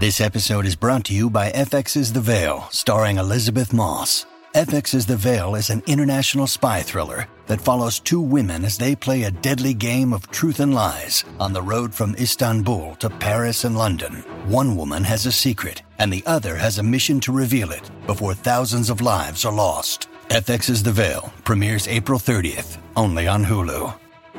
This episode is brought to you by FX's The Veil, starring Elizabeth Moss. FX's The Veil is an international spy thriller that follows two women as they play a deadly game of truth and lies on the road from Istanbul to Paris and London. One woman has a secret, and the other has a mission to reveal it before thousands of lives are lost. FX's The Veil premieres April 30th, only on Hulu.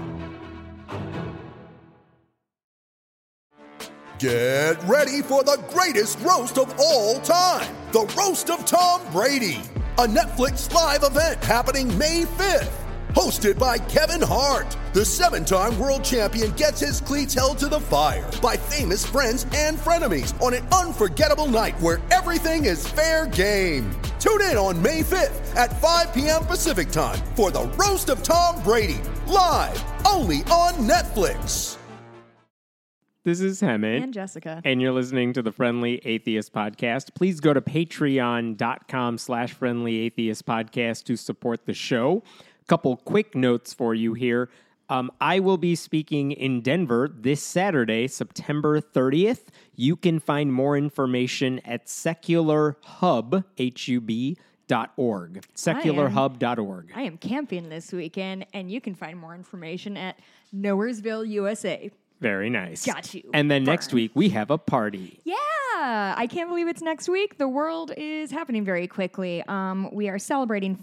Get ready for the greatest roast of all time, the Roast of Tom Brady, a Netflix live event happening May 5th. Hosted by Kevin Hart, the 7-time world champion gets his cleats held to the fire by famous friends and frenemies on an unforgettable night where everything is fair game. Tune in on May 5th at 5 p.m. Pacific time for the Roast of Tom Brady, live only on Netflix. This is Hemant. And Jessica. And you're listening to the Friendly Atheist Podcast. Please go to patreon.com/Friendly Atheist Podcast to support the show. A couple quick notes for you here. I will be speaking in Denver this Saturday, September 30th. You can find more information at secularhub, HUB.org. Secularhub.org. I am camping this weekend, and you can find more information at Nowheresville, USA. Very nice. Got you. And then next week, we have a party. Yeah, I can't believe it's next week. The world is happening very quickly. We are celebrating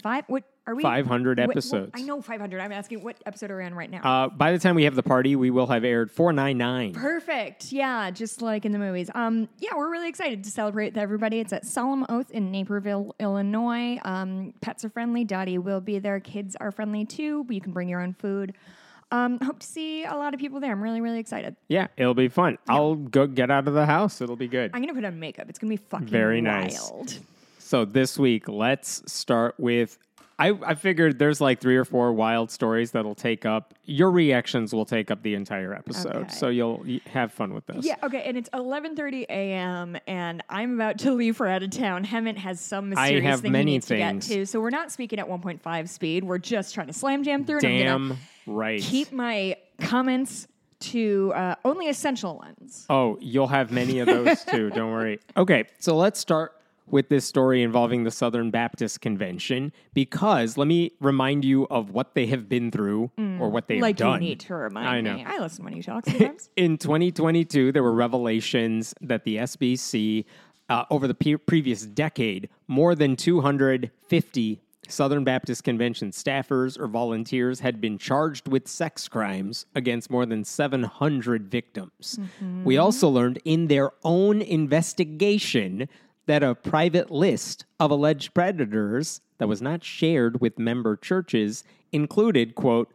500 episodes. I know 500. I'm asking what episode are we on right now? By the time we have the party, we will have aired 499. Perfect. Yeah, just like in the movies. Yeah, we're really excited to celebrate with everybody. It's at Solemn Oath in Naperville, Illinois. Pets are friendly. Dottie will be there. Kids are friendly too. You can bring your own food. Hope to see a lot of people there. I'm really, really excited. Yeah, it'll be fun. Yeah. I'll go get out of the house. It'll be good. I'm going to put on makeup. It's going to be fucking very wild. Nice. So this week, let's start with... I figured there's like 3 or 4 wild stories that'll take up... Your reactions will take up the entire episode. Okay. So you'll have fun with this. Yeah, okay. And it's 11:30 a.m. and I'm about to leave for out of town. Hemant has some mysterious thing he needs to get to. So we're not speaking at 1.5 speed. We're just trying to slam jam through. Damn right. Keep my comments to only essential ones. Oh, you'll have many of those too. Don't worry. Okay, so let's start with this story involving the Southern Baptist Convention, because let me remind you of what they have been through or what they've done. Like you need to remind me. I listen when you talk sometimes. In 2022, there were revelations that the SBC, over the previous decade, more than 250 Southern Baptist Convention staffers or volunteers had been charged with sex crimes against more than 700 victims. Mm-hmm. We also learned in their own investigation that a private list of alleged predators that was not shared with member churches included, quote,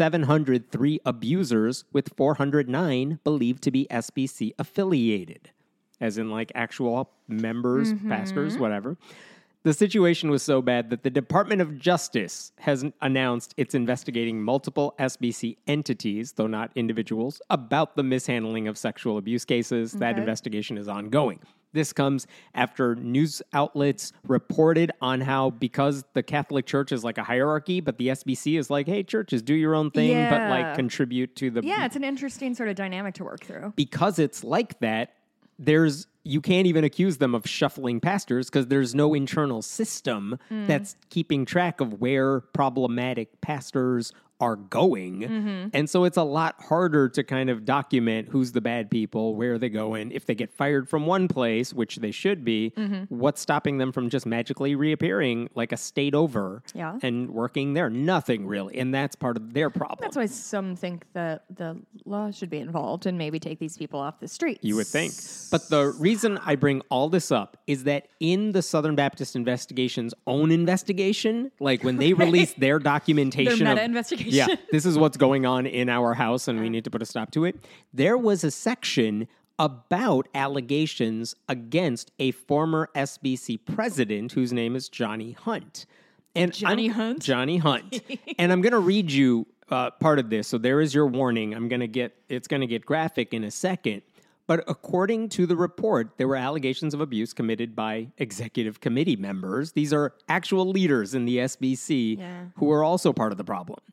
703 abusers with 409 believed to be SBC affiliated, as in like actual members, pastors, whatever. The situation was so bad that the Department of Justice has announced it's investigating multiple SBC entities, though not individuals, about the mishandling of sexual abuse cases. Okay. That investigation is ongoing. This comes after news outlets reported on how, because the Catholic Church is like a hierarchy, but the SBC is like, hey, churches, do your own thing, but like contribute to the... Yeah, it's an interesting sort of dynamic to work through. Because it's like that, you can't even accuse them of shuffling pastors because there's no internal system that's keeping track of where problematic pastors are going. Mm-hmm. And so it's a lot harder to kind of document who's the bad people, where they go in. If they get fired from one place, which they should be, what's stopping them from just magically reappearing like a state over and working there? Nothing really. And that's part of their problem. That's why some think that the law should be involved and maybe take these people off the streets. You would think. But the reason I bring all this up is that in the Southern Baptist Investigation's own investigation, like when they released their documentation their meta-investigation. Yeah, this is what's going on in our house, and we need to put a stop to it. There was a section about allegations against a former SBC president whose name is Johnny Hunt. And Johnny Hunt? Johnny Hunt. And I'm going to read you part of this. So there is your warning. It's going to get graphic in a second. But according to the report, there were allegations of abuse committed by executive committee members. These are actual leaders in the SBC who are also part of the problem.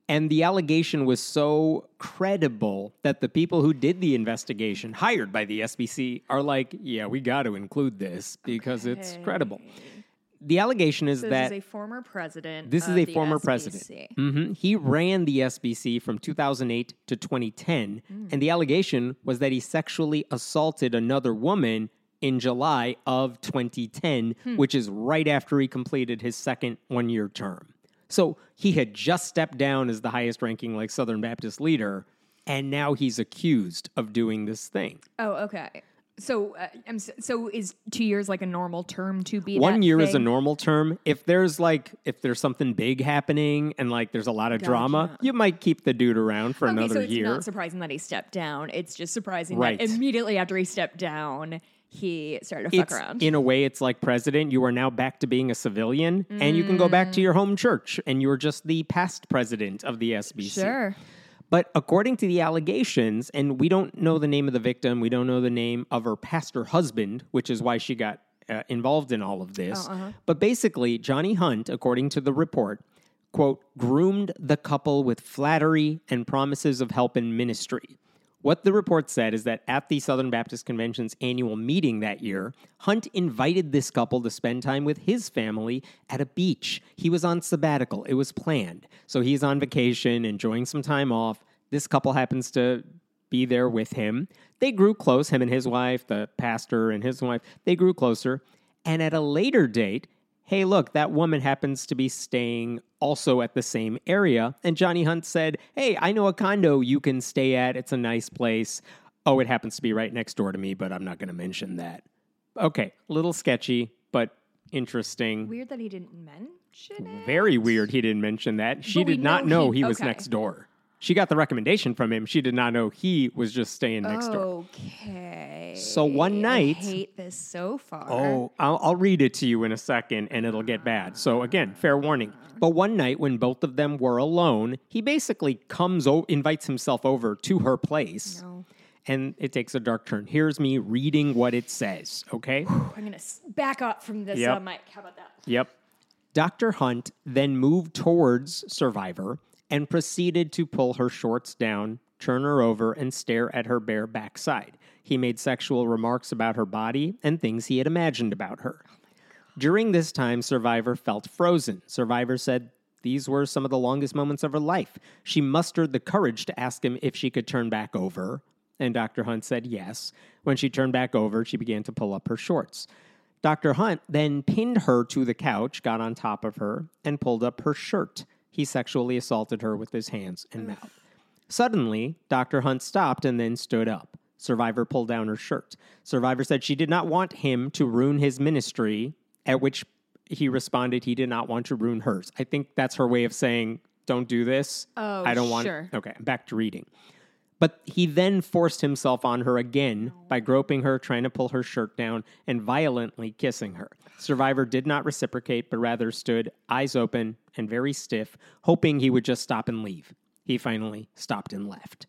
And the allegation was so credible that the people who did the investigation, hired by the SBC, are like, yeah, we got to include this because it's credible. The allegation is So that this is a former president. this is of a the former SBC. president. He ran the SBC from 2008 to 2010, and the allegation was that he sexually assaulted another woman in July of 2010, which is right after he completed his second one-year term. So he had just stepped down as the highest-ranking like Southern Baptist leader, and now he's accused of doing this thing. Oh, okay. So, so is 2 years like a normal term to be? 1 that year is a thing? normal term. If there's something big happening and like there's a lot of drama, you might keep the dude around for another so it's year. not surprising that he stepped down. It's just surprising Right. that immediately after he stepped down, he started to fuck around. In a way, it's like president. You are now back to being a civilian, and you can go back to your home church, and you're just the past president of the SBC. Sure. But according to the allegations, and we don't know the name of the victim, we don't know the name of her pastor husband, which is why she got involved in all of this. But basically, Johnny Hunt, according to the report, quote, groomed the couple with flattery and promises of help in ministry. What the report said is that at the Southern Baptist Convention's annual meeting that year, Hunt invited this couple to spend time with his family at a beach. He was on sabbatical. It was planned. So he's on vacation, enjoying some time off. This couple happens to be there with him. They grew close, him and his wife, the pastor and his wife. They grew closer. And at a later date, hey, look, that woman happens to be staying also at the same area. And Johnny Hunt said, hey, I know a condo you can stay at. It's a nice place. Oh, it happens to be right next door to me, but I'm not going to mention that. Okay, a little sketchy, but interesting. Weird that he didn't mention it. Very weird he didn't mention that. She we did not know know he- he was okay. next door. She got the recommendation from him. She did not know he was just staying next door. Okay. So one night... I hate this so far. Oh, I'll read it to you in a second, and it'll get bad. So again, fair warning. But one night when both of them were alone, he basically invites himself over to her place. No. And it takes a dark turn. Here's me reading what it says, okay? I'm going to back up from this Yep. mic. How about that? Yep. Dr. Hunt then moved towards Survivor and proceeded to pull her shorts down, turn her over, and stare at her bare backside. He made sexual remarks about her body and things he had imagined about her. During this time, Survivor felt frozen. Survivor said these were some of the longest moments of her life. She mustered the courage to ask him if she could turn back over, and Dr. Hunt said yes. When she turned back over, she began to pull up her shorts. Dr. Hunt then pinned her to the couch, got on top of her, and pulled up her shirt. He sexually assaulted her with his hands and mouth. Suddenly, Dr. Hunt stopped and then stood up. Survivor pulled down her shirt. Survivor said she did not want him to ruin his ministry, at which he responded he did not want to ruin hers. I think that's her way of saying, don't do this. Oh, I don't want. sure. Okay, back to reading. But he then forced himself on her again by groping her, trying to pull her shirt down, and violently kissing her. Survivor did not reciprocate, but rather stood, eyes open and very stiff, hoping he would just stop and leave. He finally stopped and left.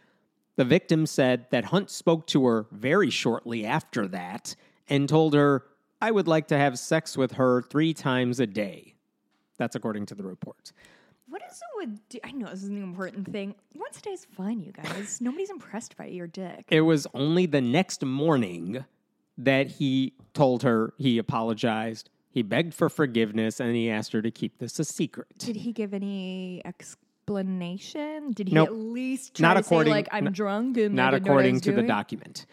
The victim said that Hunt spoke to her very shortly after that and told her, I would like to have sex with her 3 times a day. That's according to the report. What is it with... I know this is an important thing. Once a day is fine, you guys. Nobody's impressed by your dick. It was only the next morning that he told her he apologized, he begged for forgiveness, and he asked her to keep this a secret. Did he give any explanation? Did he Nope. at least Not try to according- say, like, I'm drunk and I Not didn't know what I according was to the doing? document.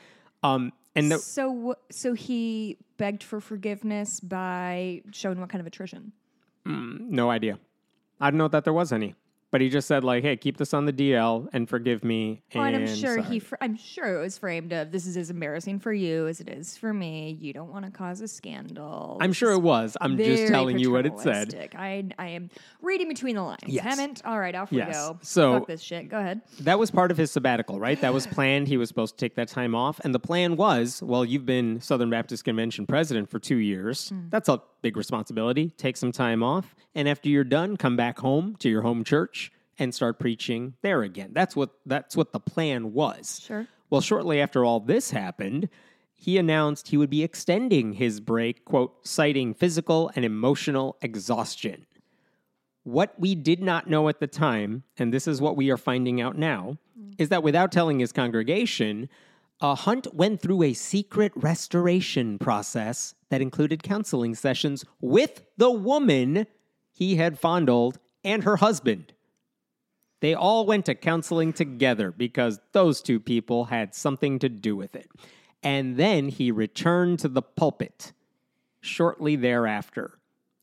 And So he begged for forgiveness by showing what kind of attrition? no idea. I don't know that there was any. But he just said, like, hey, keep this on the DL and forgive me. Oh, and I'm sure sorry. I'm sure it was framed of this is as embarrassing for you as it is for me. You don't want to cause a scandal. I'm sure it was. I'm just Very telling you what it said. paternalistic. I am reading between the lines. Yes. Haven't? All right, off we Yes. go. So- Fuck this shit. Go ahead. That was part of his sabbatical, right? That was planned. He was supposed to take that time off. And the plan was, well, you've been Southern Baptist Convention president for 2 years. That's a big responsibility. Take some time off. And after you're done, come back home to your home church and start preaching there again. That's what the plan was. Sure. Well, shortly after all this happened, he announced he would be extending his break, quote, citing physical and emotional exhaustion. What we did not know at the time, and this is what we are finding out now, is that without telling his congregation, Hunt went through a secret restoration process that included counseling sessions with the woman he had fondled and her husband. They all went to counseling together because those two people had something to do with it. And then he returned to the pulpit shortly thereafter.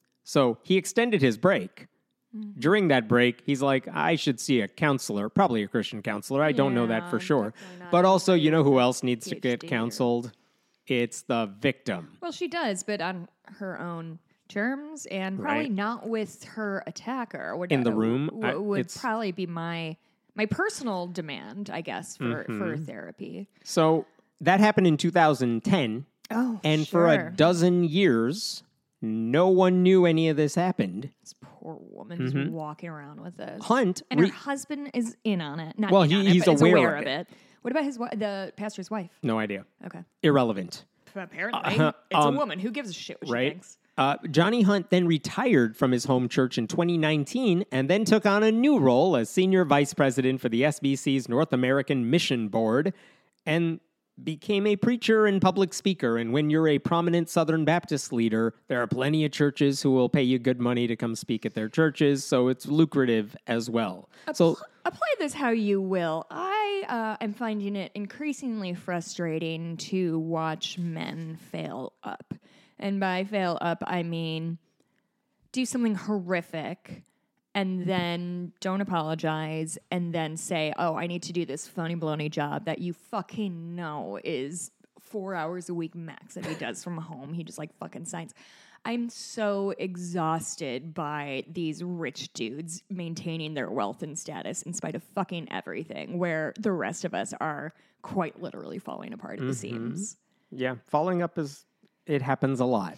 So he extended his break. During that break, he's like, I should see a counselor, probably a Christian counselor. I don't know that for sure. But also, you know who else needs to get counseled? It's the victim. Well, she does, but on her own terms and probably not with her attacker. In the room? Would probably be my personal demand, I guess, for therapy. So that happened in 2010. Oh, and for a dozen years, no one knew any of this happened. This poor woman is walking around with this. Hunt. And her husband is in on it. Not well, in on he's it, but aware of it. What about the pastor's wife? No idea. Okay. Irrelevant. Apparently. It's a woman. Who gives a shit what she thinks? Johnny Hunt then retired from his home church in 2019 and then took on a new role as senior vice president for the SBC's North American Mission Board and became a preacher and public speaker. And when you're a prominent Southern Baptist leader, there are plenty of churches who will pay you good money to come speak at their churches, so it's lucrative as well. Apply this how you will. I am finding it increasingly frustrating to watch men fail up. And by fail up, I mean do something horrific and then don't apologize and then say, oh, I need to do this phony baloney job that you fucking know is 4 hours a week max that he does from home. He just like fucking signs. I'm so exhausted by these rich dudes maintaining their wealth and status in spite of fucking everything, where the rest of us are quite literally falling apart at the seams. Yeah, falling up it happens a lot.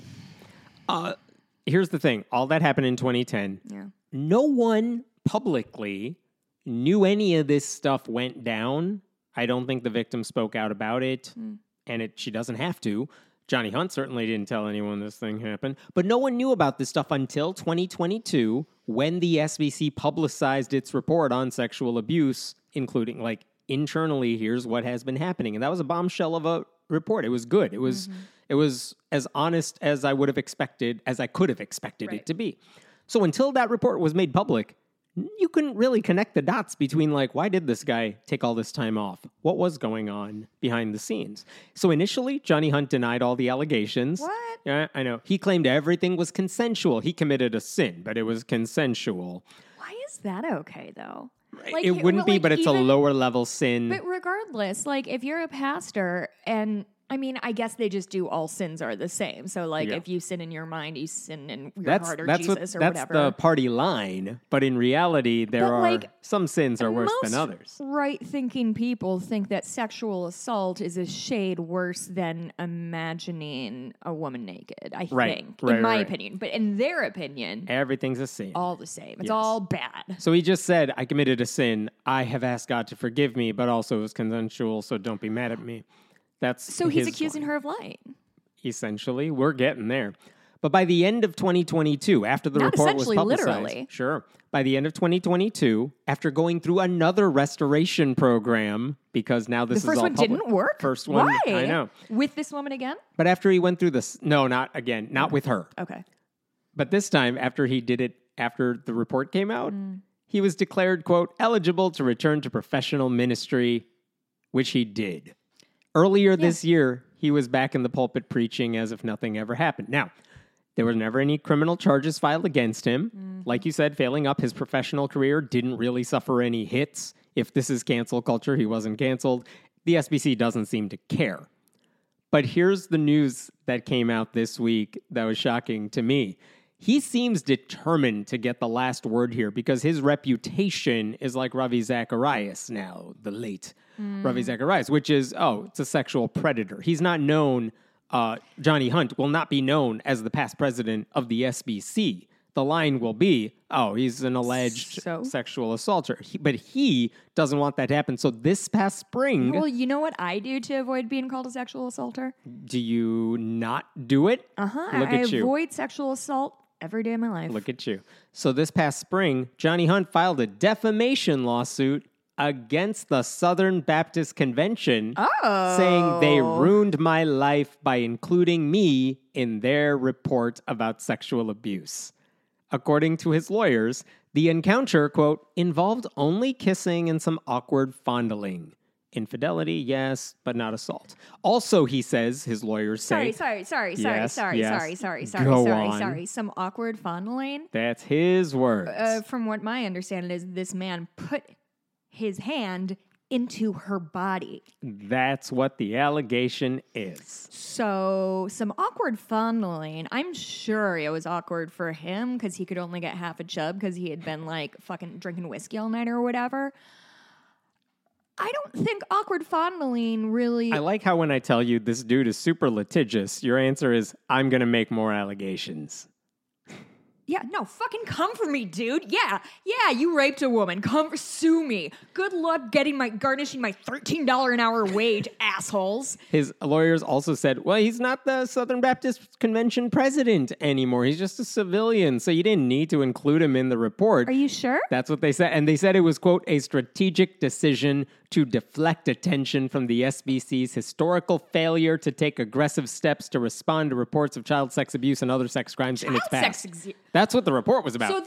Here's the thing. All that happened in 2010. Yeah. No one publicly knew any of this stuff went down. I don't think the victim spoke out about it, and she doesn't have to. Johnny Hunt certainly didn't tell anyone this thing happened. But no one knew about this stuff until 2022 when the SBC publicized its report on sexual abuse, including, like, internally, here's what has been happening. And that was a bombshell of a report. It was good. It was as honest as I would have expected, as I could have expected it to be. So until that report was made public, you couldn't really connect the dots between, like, why did this guy take all this time off? What was going on behind the scenes? So initially, Johnny Hunt denied all the allegations. What? Yeah, I know. He claimed everything was consensual. He committed a sin, but it was consensual. Why is that okay, though? Like, it wouldn't be, but it's a lower level sin. But regardless, like, if you're a pastor and... I mean, I guess they just do all sins are the same. So, like, if you sin in your mind, you sin in your heart or Jesus or whatever. That's the party line. But in reality, there are some sins are worse than others. Right-thinking people think that sexual assault is a shade worse than imagining a woman naked, I think, in my opinion. But in their opinion... everything's a sin. All the same. It's all bad. So he just said, I committed a sin. I have asked God to forgive me, but also it was consensual, so don't be mad at me. So he's accusing her of lying. Essentially, we're getting there. But by the end of 2022, after the report was publicized, literally. Sure. By the end of 2022, after going through another restoration program, because now this is all public. The first one didn't work? First one, why? I know. With this woman again? But after he went through this, no, not again, not with her. Okay. But this time, after he did it, after the report came out, he was declared, quote, eligible to return to professional ministry, which he did. Earlier this year, he was back in the pulpit preaching as if nothing ever happened. Now, there were never any criminal charges filed against him. Like you said, failing up his professional career, didn't really suffer any hits. If this is cancel culture, he wasn't canceled. The SBC doesn't seem to care. But here's the news that came out this week that was shocking to me. He seems determined to get the last word here because his reputation is like Ravi Zacharias now, the late Ravi Zacharias, which is, it's a sexual predator. He's not known, Johnny Hunt will not be known as the past president of the SBC. The line will be, he's an alleged sexual assaulter. But he doesn't want that to happen. So this past spring... Well, you know what I do to avoid being called a sexual assaulter? Do you not do it? I avoid sexual assault every day of my life. Look at you. So this past spring, Johnny Hunt filed a defamation lawsuit against the Southern Baptist Convention, saying they ruined my life by including me in their report about sexual abuse. According to his lawyers, the encounter, quote, involved only kissing and some awkward fondling. Infidelity, yes, but not assault. Also, he says, his lawyers say... Sorry. Yes. Go on. Some awkward fondling. That's his words. From what my understanding is, this man put his hand into her body. That's what the allegation is. So, some awkward fondling. I'm sure it was awkward for him because he could only get half a chub because he had been like fucking drinking whiskey all night or whatever. I don't think awkward fondling really... I like how when I tell you this dude is super litigious, your answer is, I'm going to make more allegations. Yeah, no, fucking come for me, dude. Yeah, you raped a woman. Come sue me. Good luck garnishing my $13 an hour wage, assholes. His lawyers also said, well, he's not the Southern Baptist Convention president anymore. He's just a civilian, so you didn't need to include him in the report. Are you sure? That's what they said. And they said it was, quote, a strategic decision to deflect attention from the SBC's historical failure to take aggressive steps to respond to reports of child sex abuse and other sex crimes in its past. That's what the report was about.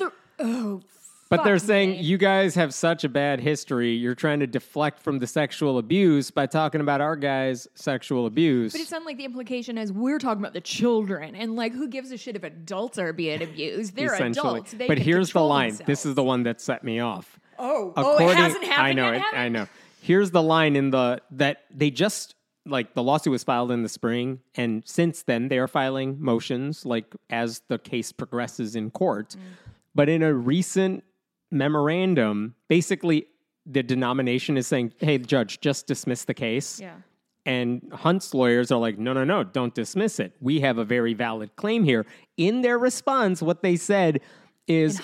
But they're saying you guys have such a bad history. You're trying to deflect from the sexual abuse by talking about our guys' sexual abuse. But it sounds like the implication is we're talking about the children. And like, who gives a shit if adults are being abused? They're adults. They but can here's the line. Themselves. This is the one that set me off. It hasn't happened yet? I know. Here's the line that they just... Like, the lawsuit was filed in the spring, and since then, they are filing motions, like, as the case progresses in court. But in a recent memorandum, basically, the denomination is saying, hey, judge, just dismiss the case. Yeah. And Hunt's lawyers are like, no, don't dismiss it. We have a very valid claim here. In their response, what they said is...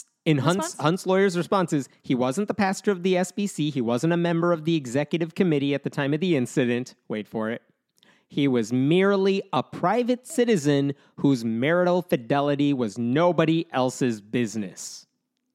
Hunt's lawyer's response is, he wasn't the pastor of the SBC. He wasn't a member of the executive committee at the time of the incident. Wait for it. He was merely a private citizen whose marital fidelity was nobody else's business.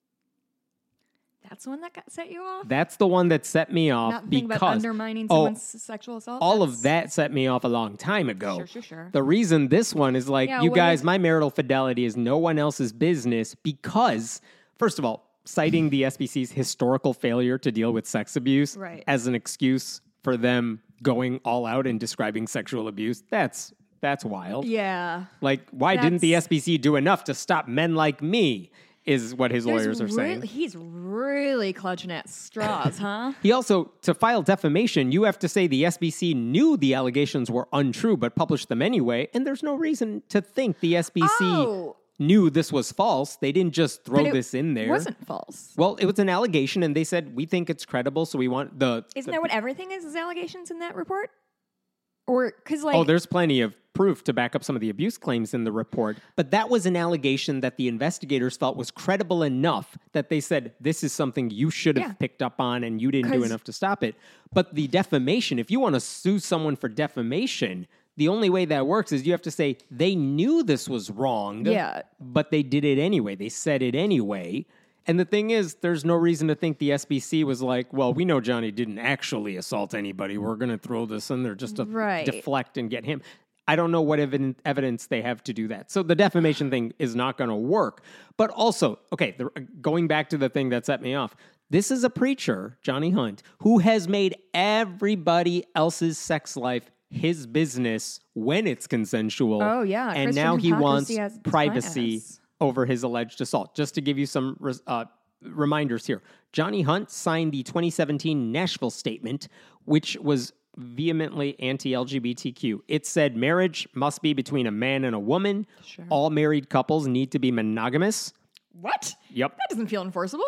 That's the one that set you off? That's the one that set me off. Not thinking about undermining someone's sexual assault? All of that set me off a long time ago. Sure. The reason this one is like, you guys, my marital fidelity is no one else's business because... First of all, citing the SBC's historical failure to deal with sex abuse as an excuse for them going all out and describing sexual abuse, that's wild. Yeah. Like, why didn't the SBC do enough to stop men like me, is what his lawyers are saying. He's really clutching at straws, huh? He also, to file defamation, you have to say the SBC knew the allegations were untrue but published them anyway, and there's no reason to think the SBC... knew this was false. They didn't just throw this in there. It wasn't false. Well, it was an allegation, and they said, we think it's credible, so we want the... Isn't that what everything is allegations in that report? Or, because like... there's plenty of proof to back up some of the abuse claims in the report, but that was an allegation that the investigators felt was credible enough that they said, this is something you should have picked up on, and you didn't do enough to stop it. But the defamation, if you want to sue someone for defamation... The only way that works is you have to say they knew this was wrong, but they did it anyway. They said it anyway. And the thing is, there's no reason to think the SBC was like, well, we know Johnny didn't actually assault anybody. We're going to throw this in there just to deflect and get him. I don't know what evidence they have to do that. So the defamation thing is not going to work. But also, going back to the thing that set me off, this is a preacher, Johnny Hunt, who has made everybody else's sex life his business when it's consensual. Oh, yeah. And now he wants privacy over his alleged assault. Just to give you some reminders here. Johnny Hunt signed the 2017 Nashville Statement, which was vehemently anti-LGBTQ. It said marriage must be between a man and a woman. Sure. All married couples need to be monogamous. What? Yep. That doesn't feel enforceable.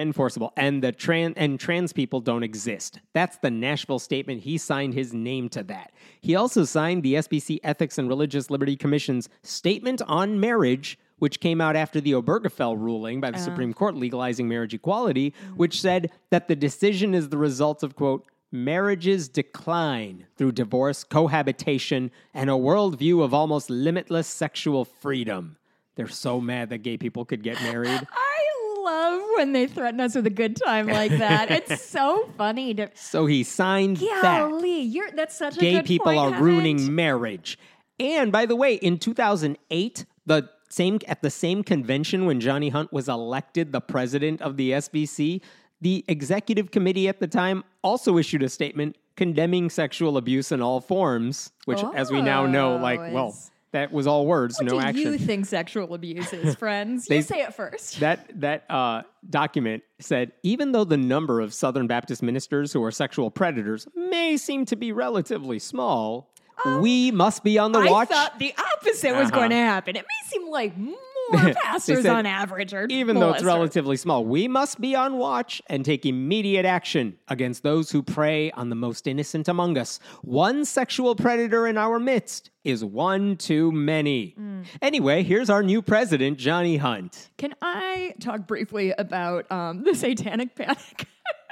And the trans people don't exist. That's the Nashville Statement. He signed his name to that. He also signed the SBC Ethics and Religious Liberty Commission's Statement on Marriage, which came out after the Obergefell ruling by the Supreme Court legalizing marriage equality, which said that the decision is the result of, quote, marriage's decline through divorce, cohabitation, and a worldview of almost limitless sexual freedom. They're so mad that gay people could get married. I love when they threaten us with a good time like that. It's so funny. So he signed that. Golly, that's such a Gay good people point, are Hammond. ruining marriage. And by the way, in 2008, at the same convention when Johnny Hunt was elected the president of the SBC, the executive committee at the time also issued a statement condemning sexual abuse in all forms, which, as we now know, that was all words, no What do action. you think sexual abuse is, friends? You say it first. That document said, even though the number of Southern Baptist ministers who are sexual predators may seem to be relatively small, we must be on the watch. I thought the opposite was going to happen. It may seem like more pastors on average are even though it's relatively small, we must be on watch and take immediate action against those who prey on the most innocent among us. One sexual predator in our midst is one too many. Anyway, here's our new president, Johnny Hunt. Can I talk briefly about the Satanic Panic?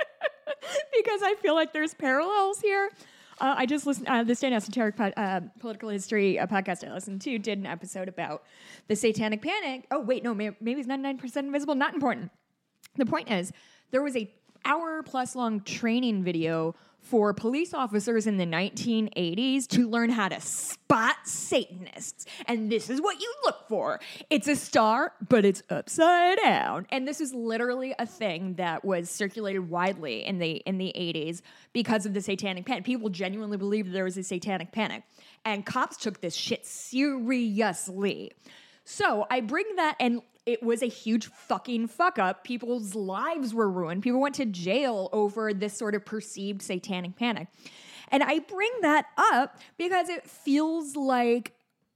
Because I feel like there's parallels here. I just listened the Stan Esoteric Political History podcast I listened to did an episode about the Satanic Panic. Oh, wait, no, maybe it's 99% invisible. Not important. The point is, there was a hour-plus long training video for police officers in the 1980s to learn how to spot Satanists. And this is what you look for. It's a star, but it's upside down. And this is literally a thing that was circulated widely in the 80s because of the Satanic Panic. People genuinely believed there was a Satanic Panic. And cops took this shit seriously. So I bring that, and it was a huge fucking fuck up. People's lives were ruined. People went to jail over this sort of perceived satanic panic. And I bring that up because it feels like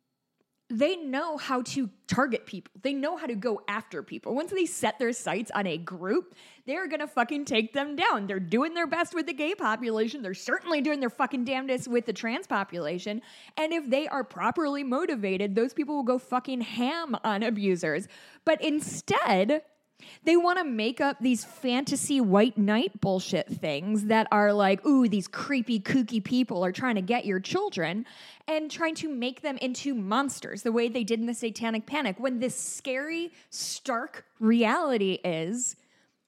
they know how to target people. They know how to go after people. Once they set their sights on a group, they're going to fucking take them down. They're doing their best with the gay population. They're certainly doing their fucking damnedest with the trans population. And if they are properly motivated, those people will go fucking ham on abusers. But instead, they want to make up these fantasy white knight bullshit things that are like, ooh, these creepy, kooky people are trying to get your children and trying to make them into monsters the way they did in the Satanic Panic, when this scary, stark reality is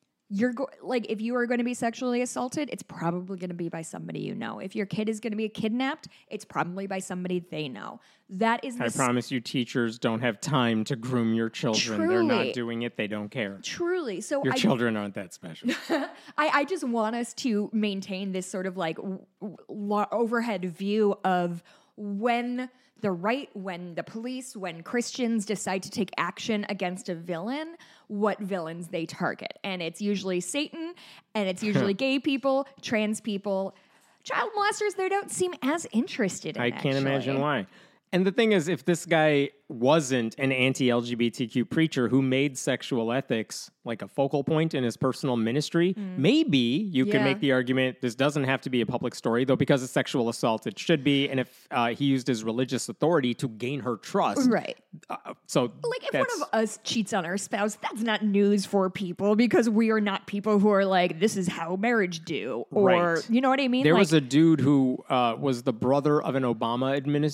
if you are going to be sexually assaulted, it's probably going to be by somebody you know. If your kid is going to be kidnapped, it's probably by somebody they know. That is I promise you, teachers don't have time to groom your children. Truly. They're not doing it. They don't care. Truly. So Your children aren't that special. I just want us to maintain this sort of like overhead view of when the right, when the police, when Christians decide to take action against a villain, what villains they target. And it's usually Satan, and it's usually gay people, trans people, child molesters. They don't seem as interested in I can't imagine why. And the thing is, if this guy wasn't an anti-LGBTQ preacher who made sexual ethics like a focal point in his personal ministry, maybe you can make the argument this doesn't have to be a public story, though because it's sexual assault, it should be. And if he used his religious authority to gain her trust. Right. So like if one of us cheats on our spouse, that's not news for people because we are not people who are like, this is how marriage do. Or, you know what I mean? There was a dude who was the brother of an Obama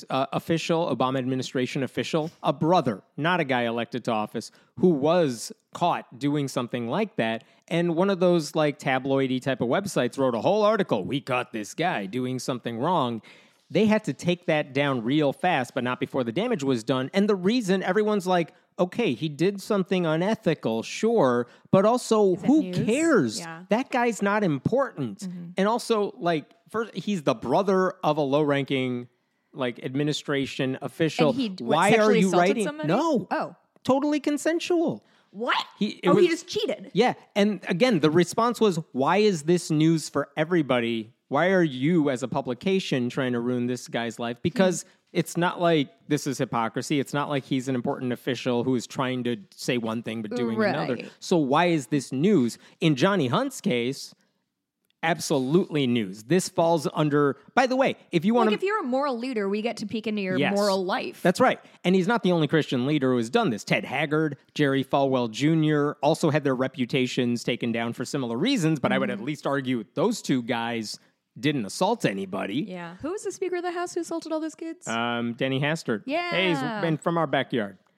Obama administration official, a brother, not a guy elected to office, who was caught doing something like that. And one of those like tabloidy type of websites wrote a whole article. We caught this guy doing something wrong. They had to take that down real fast, but not before the damage was done. And the reason everyone's like, okay, he did something unethical, sure, but also who cares? Yeah. That guy's not important. Mm-hmm. And also, like, first, he's the brother of a low-ranking administration official. Why are you writing? Somebody? No. Oh. Totally consensual. What? He just cheated. Yeah. And again, the response was, why is this news for everybody? Why are you, as a publication, trying to ruin this guy's life? Because it's not like this is hypocrisy. It's not like he's an important official who is trying to say one thing but doing another. So why is this news? In Johnny Hunt's case, absolutely news. This falls under, by the way, if you want to... if you're a moral leader, we get to peek into your moral life. That's right. And he's not the only Christian leader who has done this. Ted Haggard, Jerry Falwell Jr. also had their reputations taken down for similar reasons, but I would at least argue those two guys didn't assault anybody. Yeah. Who was the Speaker of the House who assaulted all those kids? Denny Hastert. Yeah. Hey, he's been from our backyard.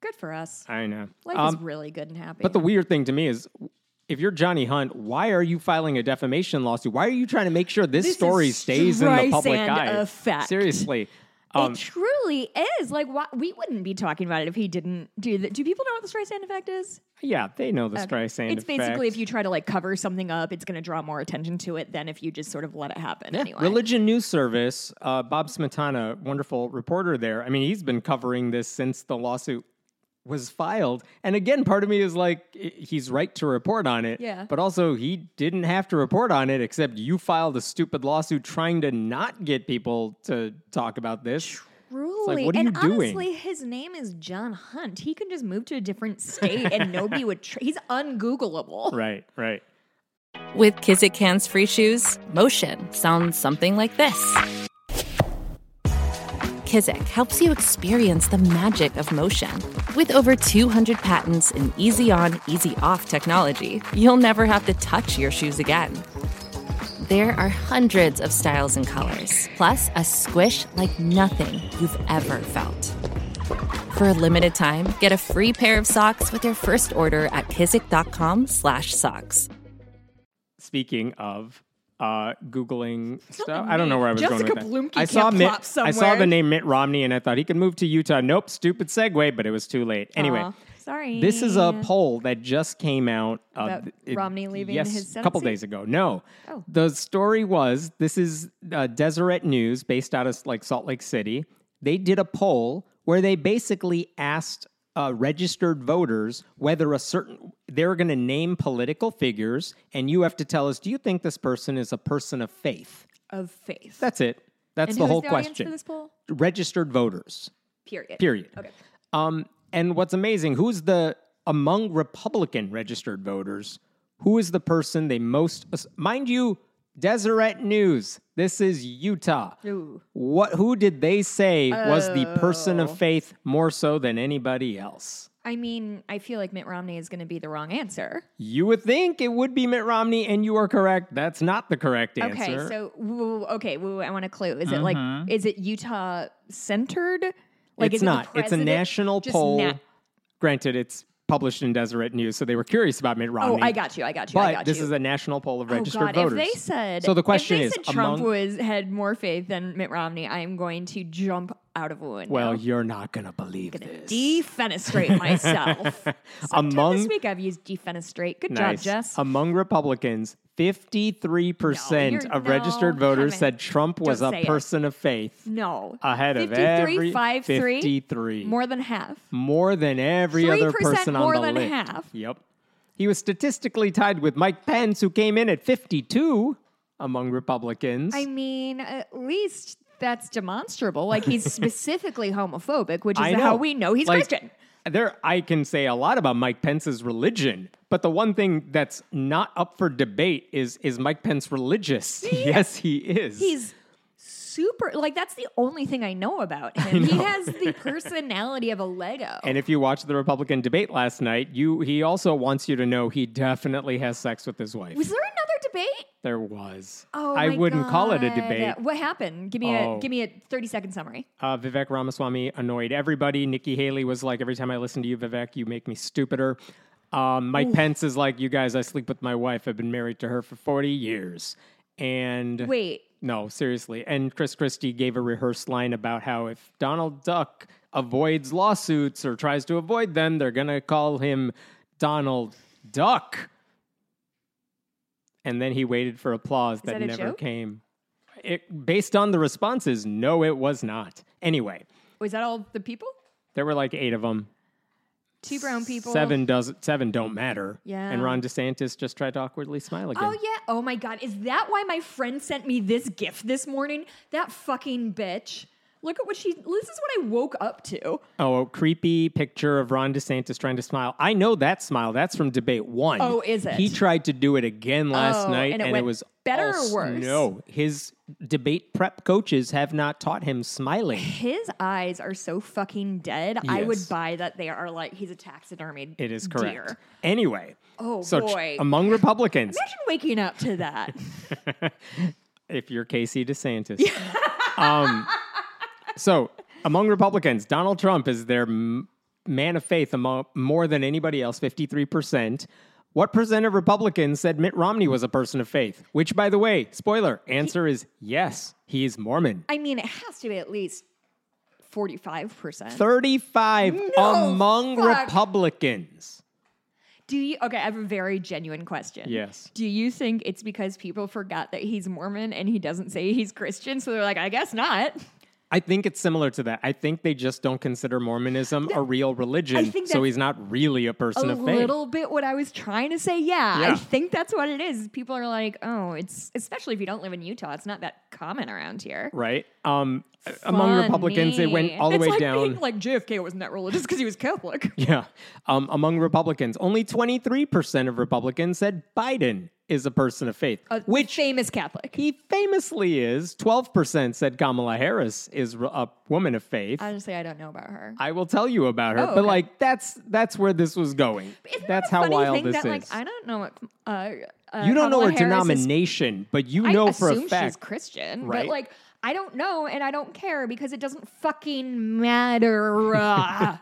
Good for us. I know. Life is really good and happy. But the weird thing to me is, if you're Johnny Hunt, why are you filing a defamation lawsuit? Why are you trying to make sure this story stays in the public eye? Effect. Seriously. It truly is. Like, we wouldn't be talking about it if he didn't do that. Do people know what the Streisand effect is? Yeah, they know the Streisand effect. It's basically if you try to like cover something up, it's going to draw more attention to it than if you just sort of let it happen. Yeah. Anyway. Religion News Service, Bob Smetana, wonderful reporter there. I mean, he's been covering this since the lawsuit was filed. And again, part of me is like, he's right to report on it. Yeah. But also, he didn't have to report on it, except you filed a stupid lawsuit trying to not get people to talk about this. Truly. Like, what are you doing? Honestly, his name is John Hunt. He can just move to a different state and nobody would... he's ungoogleable. Right, right. With Kizik Hands Free Shoes, motion sounds something like this. Kizik helps you experience the magic of motion. With over 200 patents and easy-on, easy-off technology, you'll never have to touch your shoes again. There are hundreds of styles and colors, plus a squish like nothing you've ever felt. For a limited time, get a free pair of socks with your first order at kizik.com/socks. Speaking of Googling stuff, I don't know where I was Jessica going with that. Blumke I saw can't plop I saw somewhere. the name Mitt Romney, and I thought he could move to Utah. Nope, stupid segue, but it was too late. Anyway. Aw, sorry. This is a poll that just came out. About Romney leaving yes, his a couple Senate seat? days ago. No. Oh. The story was, this is Deseret News, based out of like Salt Lake City. They did a poll where they basically asked registered voters whether they're going to name political figures, and you have to tell us, do you think this person is a person of faith? Of faith. That's it. That's and the who's whole the audience question. for this poll? Registered voters. Period. Okay. And what's amazing, among Republican registered voters, who is the person they most, mind you, Deseret News, this is Utah. Ooh. Who did they say was the person of faith more so than anybody else? I mean, I feel like Mitt Romney is going to be the wrong answer. You would think it would be Mitt Romney, and you are correct. That's not the correct answer. Okay, so I want a clue. Is it is it Utah centered? Like, it's is it not. the It's a president? national Just poll. Granted, it's published in Deseret News, so they were curious about Mitt Romney. I got you. But this is a national poll of registered God, voters. If they said, so the question if they is, said Trump had more faith than Mitt Romney, I'm going to jump out of a window. well, you're not going to believe I'm going this. to defenestrate myself. Sometime this week I've used defenestrate. Good job, Jess. Among Republicans, 53% of registered voters said Trump was Don't a say it. person of faith. No. Ahead of 53, every 53. More than half. More than every other 3% person more on the than list. half. Yep. He was statistically tied with Mike Pence, who came in at 52 among Republicans. I mean, at least that's demonstrable. Like, he's specifically homophobic, which is I know. how we know he's Like, Christian. I can say a lot about Mike Pence's religion, but the one thing that's not up for debate is Mike Pence religious? Yes, he is. He's super, like, that's the only thing I know about him. He has the personality of a Lego. And if you watched the Republican debate last night, he also wants you to know he definitely has sex with his wife. Was there another debate? There was. Oh, I my wouldn't call it a God. debate. What happened? Give me a 30-second summary. Vivek Ramaswamy annoyed everybody. Nikki Haley was like, every time I listen to you, Vivek, you make me stupider. Mike Pence is like, you guys, I sleep with my wife. I've been married to her for 40 years. And Wait. No, seriously. And Chris Christie gave a rehearsed line about how if Donald Duck avoids lawsuits or tries to avoid them, they're going to call him Donald Duck. And then he waited for applause that that a never joke? came. Based on the responses, no, it was not. Anyway, Was that all the people? there were like 8 of them. 2 brown people. 7 don't matter. Yeah. And Ron DeSantis just tried to awkwardly smile again. Oh, yeah. Oh, my God. Is that why my friend sent me this gift this morning? That fucking bitch. Look at this is what I woke up to. Oh, a creepy picture of Ron DeSantis trying to smile. I know that smile. That's from debate 1. Oh, is it? He tried to do it again last night, and it it went was better or worse? No, his debate prep coaches have not taught him smiling. His eyes are so fucking dead. I would Yes. buy that they are like, he's a taxidermied It is correct. deer. Anyway, Oh, so boy. among Republicans, Imagine waking up to that. if you're Casey DeSantis. So among Republicans, Donald Trump is their man of faith among more than anybody else, 53%. What percent of Republicans said Mitt Romney was a person of faith? Which, by the way, spoiler, answer is yes, he's Mormon. I mean, it has to be at least 45%. 35 among Republicans. Okay, I have a very genuine question. Yes. Do you think it's because people forgot that he's Mormon and he doesn't say he's Christian, so they're like, I guess not? I think it's similar to that. I think they just don't consider Mormonism a real religion, so he's not really a person of faith. A little bit what I was trying to say. Yeah, I think that's what it is. People are like, oh, it's, especially if you don't live in Utah, it's not that common around here. Right. Among Republicans, it went all the way down. Being like JFK wasn't that religious because he was Catholic. Yeah. Among Republicans, only 23% of Republicans said Biden is a person of faith. Which famous Catholic. He famously is. 12% said Kamala Harris is a woman of faith. Honestly, I don't know about her. I will tell you about her. Oh, but okay. that's where this was going. That's how wild this is. Like, I don't know what you don't know her Kamala Harris denomination, but you know for a I assume fact she's Christian, right? but like I don't know and I don't care because it doesn't fucking matter.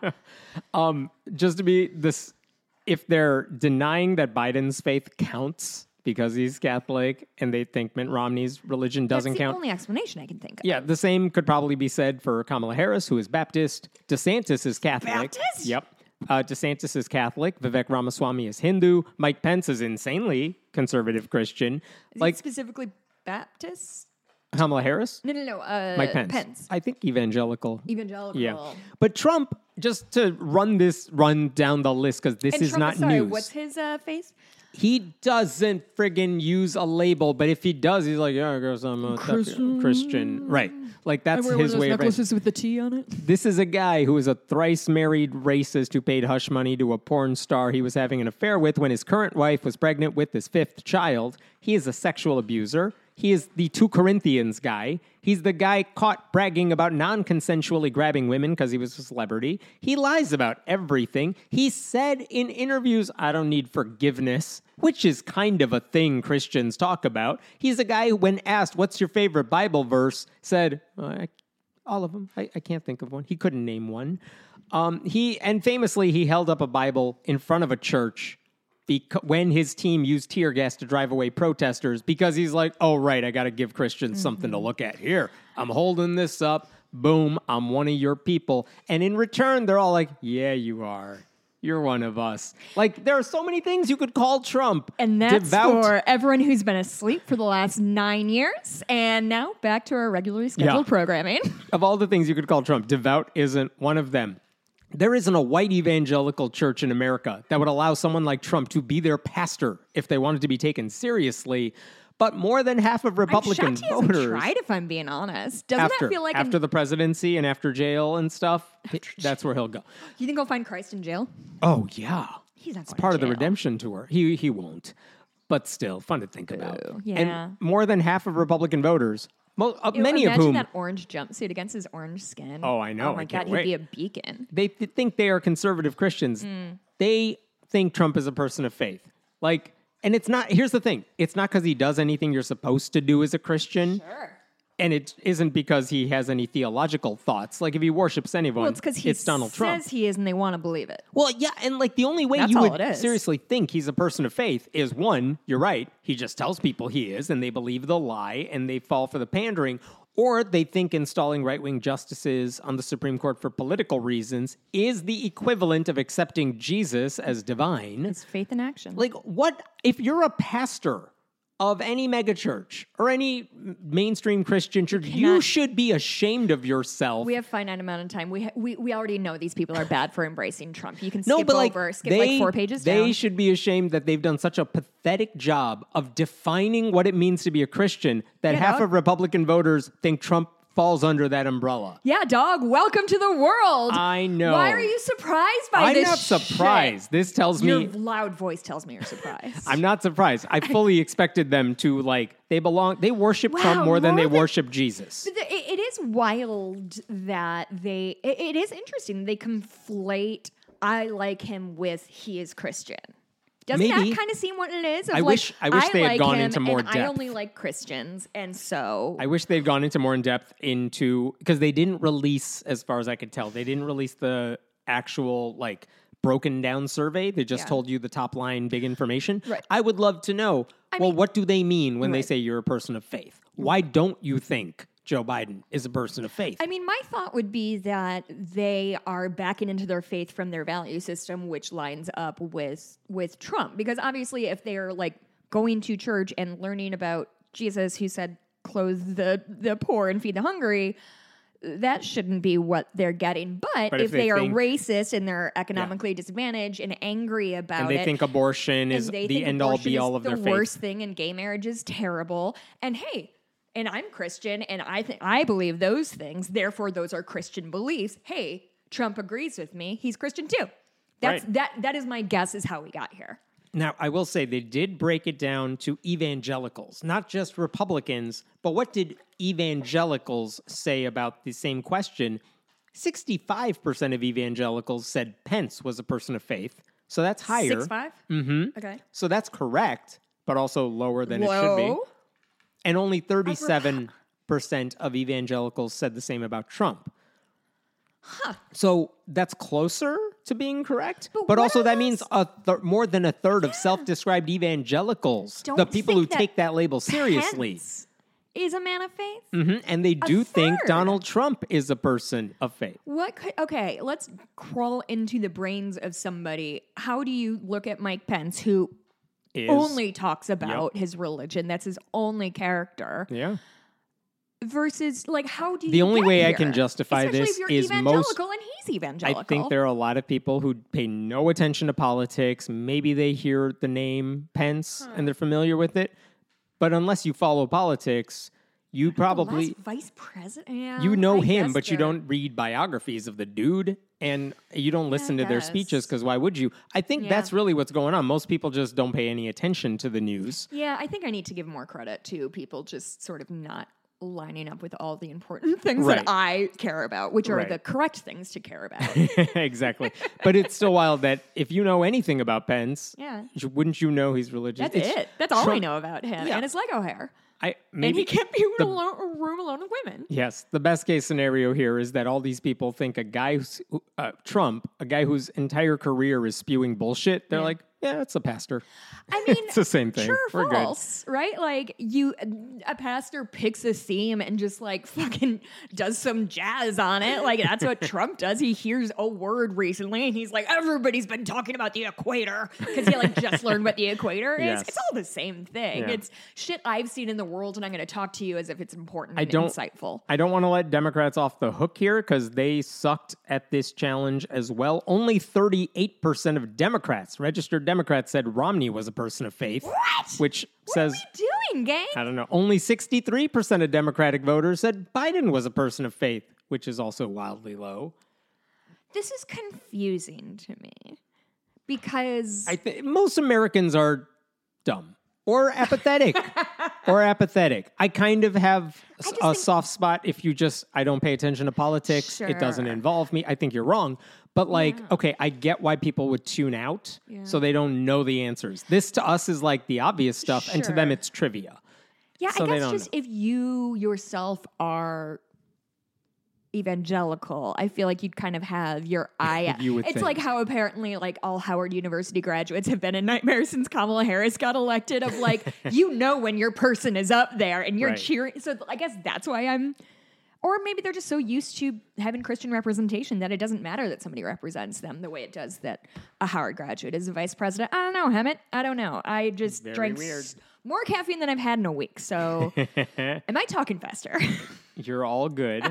Just to be this, if they're denying that Biden's faith counts because he's Catholic and they think Mitt Romney's religion doesn't That's the count. only explanation I can think of. Yeah, the same could probably be said for Kamala Harris, who is Baptist. DeSantis is Catholic. Baptist? Yep. DeSantis is Catholic. Vivek Ramaswamy is Hindu. Mike Pence is insanely conservative Christian. Is it specifically Baptist? Kamala Harris? No. Mike Pence. I think evangelical. Evangelical. Yeah. But Trump, just to run down the list, because this is not news. What's his face? He doesn't friggin' use a label, but if he does, he's like, yeah, I guess I'm a Christian. Right. Like, that's his way of necklaces with the T on it. This is a guy who is a thrice married racist who paid hush money to a porn star he was having an affair with when his current wife was pregnant with his 5th child. He is a sexual abuser. He is the 2 Corinthians guy. He's the guy caught bragging about non-consensually grabbing women because he was a celebrity. He lies about everything. He said in interviews, I don't need forgiveness, which is kind of a thing Christians talk about. He's a guy who, when asked, what's your favorite Bible verse, said, all of them. I can't think of one. He couldn't name one. Famously, he held up a Bible in front of a church when his team used tear gas to drive away protesters, because he's like, oh, right, I got to give Christians something to look at. Here, I'm holding this up. Boom, I'm one of your people. And in return, they're all like, yeah, you are. You're one of us. Like, there are so many things you could call Trump. And that's for everyone who's been asleep for the last 9 years. And now back to our regularly scheduled programming. Of all the things you could call Trump, devout isn't one of them. There isn't a white evangelical church in America that would allow someone like Trump to be their pastor if they wanted to be taken seriously. But more than half of Republican voters tried, if I'm being honest. Doesn't that feel like after the presidency and after jail and stuff? That's where he'll go. You think he'll find Christ in jail? Oh yeah, he's not. It's part of the redemption tour. He won't, but still fun to think about. Yeah. And more than half of Republican voters. Many of Imagine whom that orange jumpsuit against his orange skin. Oh, I know. Oh my God, he'd be a beacon. They think they are conservative Christians. They think Trump is a person of faith. Like, and it's not. Here's the thing: it's not because he does anything you're supposed to do as a Christian. Sure. And it isn't because he has any theological thoughts. Like, if he worships anyone, it's because he Donald Trump. says he is, and they want to believe it. Well, yeah, and like the only way That's you all would it is. seriously think he's a person of faith is, one, you're right, he just tells people he is, and they believe the lie, and they fall for the pandering. Or they think installing right-wing justices on the Supreme Court for political reasons is the equivalent of accepting Jesus as divine. It's faith in action. Like, what if you're a pastor of any megachurch or any mainstream Christian church, you should be ashamed of yourself. We have finite amount of time. We already know these people are bad for embracing Trump. You can skip like 4 pages down. They should be ashamed that they've done such a pathetic job of defining what it means to be a Christian that half of Republican voters think Trump falls under that umbrella. Yeah, dog, welcome to the world. I know. Why are you surprised by this? I'm not surprised. Shit? This tells me... Your loud voice tells me you're surprised. I'm not surprised. I fully expected them to, like, they worship Trump more than they worship Jesus. It is wild that it is interesting. They conflate, I like him with he is Christian. Doesn't that kind of seem what it is? I wish they had gone into more depth. I only like Christians, and so... I wish they'd gone into more in depth because they didn't release, as far as I could tell, they didn't release the actual like broken down survey. They just told you the top line big information. Right. I would love to know, what do they mean when they Right. say you're a person of faith? Why don't you think Joe Biden is a person of faith? I mean, my thought would be that they are backing into their faith from their value system, which lines up with Trump. Because obviously, if they're like going to church and learning about Jesus, who said, "Clothe the poor and feed the hungry," that shouldn't be what they're getting. But if they are racist and they're economically disadvantaged and angry about and they think abortion is the end all be all of their faith. The worst thing, and gay marriage is terrible. And hey, and I'm Christian, and I believe those things. Therefore, those are Christian beliefs. Hey, Trump agrees with me. He's Christian too. That is my guess is how we got here. Now, I will say they did break it down to evangelicals, not just Republicans, but what did evangelicals say about the same question? 65% of evangelicals said Pence was a person of faith. So that's higher. 6'5"? Mm-hmm. Okay. So that's correct, but also lower than it should be. And only 37% of evangelicals said the same about Trump. Huh. So that's closer to being correct. But also that means more than a third of self-described evangelicals, the people who take that label seriously, Pence is a man of faith. Mm-hmm. And they do think third. Donald Trump is a person of faith. Okay, let's crawl into the brains of somebody. How do you look at Mike Pence, who only talks about his religion? That's his only character. Yeah. Versus, like, how do you The only get way here? I can justify Especially this if you're is evangelical and he's evangelical. I think there are a lot of people who pay no attention to politics. Maybe they hear the name Pence and they're familiar with it. But unless you follow politics, you probably... The last vice president? Yeah, you know I him, guess but you don't read biographies of the dude. And you don't listen to their guess. speeches because why would you? I think that's really what's going on. Most people just don't pay any attention to the news. Yeah, I think I need to give more credit to people just sort of not lining up with all the important things that I care about, which are the correct things to care about. Exactly. But it's still wild that if you know anything about Pence, Yeah. wouldn't you know he's religious? That's it. That's all I know about him. Yeah. And his Lego hair. Maybe And he can't be in a room alone with women. Yes, the best case scenario here is that all these people think a guy, Trump, a guy whose entire career is spewing bullshit, they're like, yeah, it's a pastor. I mean, it's the same thing. True or We're false, right? Like a pastor picks a theme and just like fucking does some jazz on it. Like that's what Trump does. He hears a word recently and he's like, everybody's been talking about the equator because he like just learned what the equator is. Yes. It's all the same thing. Yeah. It's shit I've seen in the world, and I'm going to talk to you as if it's important and insightful. I don't want to let Democrats off the hook here because they sucked at this challenge as well. Only 38% of Democrats, registered Democrats, said Romney was a person of faith. What? Which What says, are we doing, gang? I don't know, only 63% of Democratic voters said Biden was a person of faith, which is also wildly low. This is confusing to me because Most Americans are dumb or apathetic. I kind of have a soft spot if I don't pay attention to politics. It doesn't Sure. involve me. I think you're wrong. But okay, I get why people would tune out so they don't know the answers. This to us is like the obvious stuff, and to them Sure. it's trivia. Yeah, So I they guess don't just if you yourself are evangelical, I feel like you'd kind of have your eye. You would it's think. like how apparently like all Howard University graduates have been a nightmare since Kamala Harris got elected. Of like, you know when your person is up there and you're Right. cheering. So I guess that's why I'm. Or maybe they're just so used to having Christian representation that it doesn't matter that somebody represents them the way it does that a Howard graduate is a vice president. I don't know, Hemmett. I don't know. I just drank weird. more caffeine than I've had in a week. So am I talking faster? You're all good.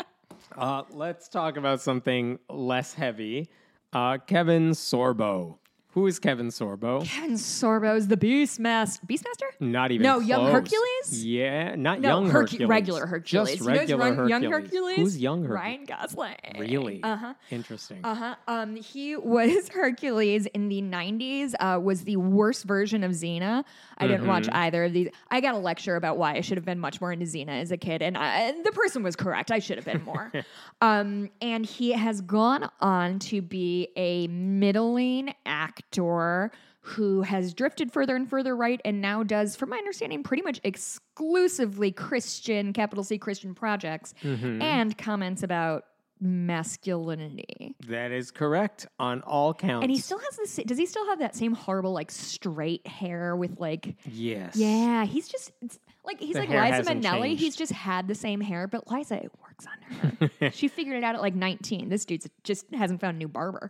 Let's talk about something less heavy. Kevin Sorbo. Who is Kevin Sorbo? Kevin Sorbo is the Beastmaster. Beastmaster? Not even No, close. Young Hercules? Yeah, not No, young Hercules. regular Hercules. Just You know who's regular Hercules. Young Hercules? Who's young Hercules? Ryan Gosling. Really? Uh-huh. Interesting. Uh-huh. He was Hercules in the 90s, was the worst version of Xena. I didn't watch either of these. I got a lecture about why I should have been much more into Xena as a kid, and the person was correct. I should have been more. And he has gone on to be a middling actor who has drifted further and further right and now does, from my understanding, pretty much exclusively Christian, capital C Christian projects, and comments about masculinity. That is correct on all counts. And he still has this. Does he still have that same horrible, like, straight hair with, like? Yes. Yeah, he's just he's The like hair Liza hasn't Minnelli. changed. He's just had the same hair, but Liza, it works on her. She figured it out at like 19. This dude just hasn't found a new barber.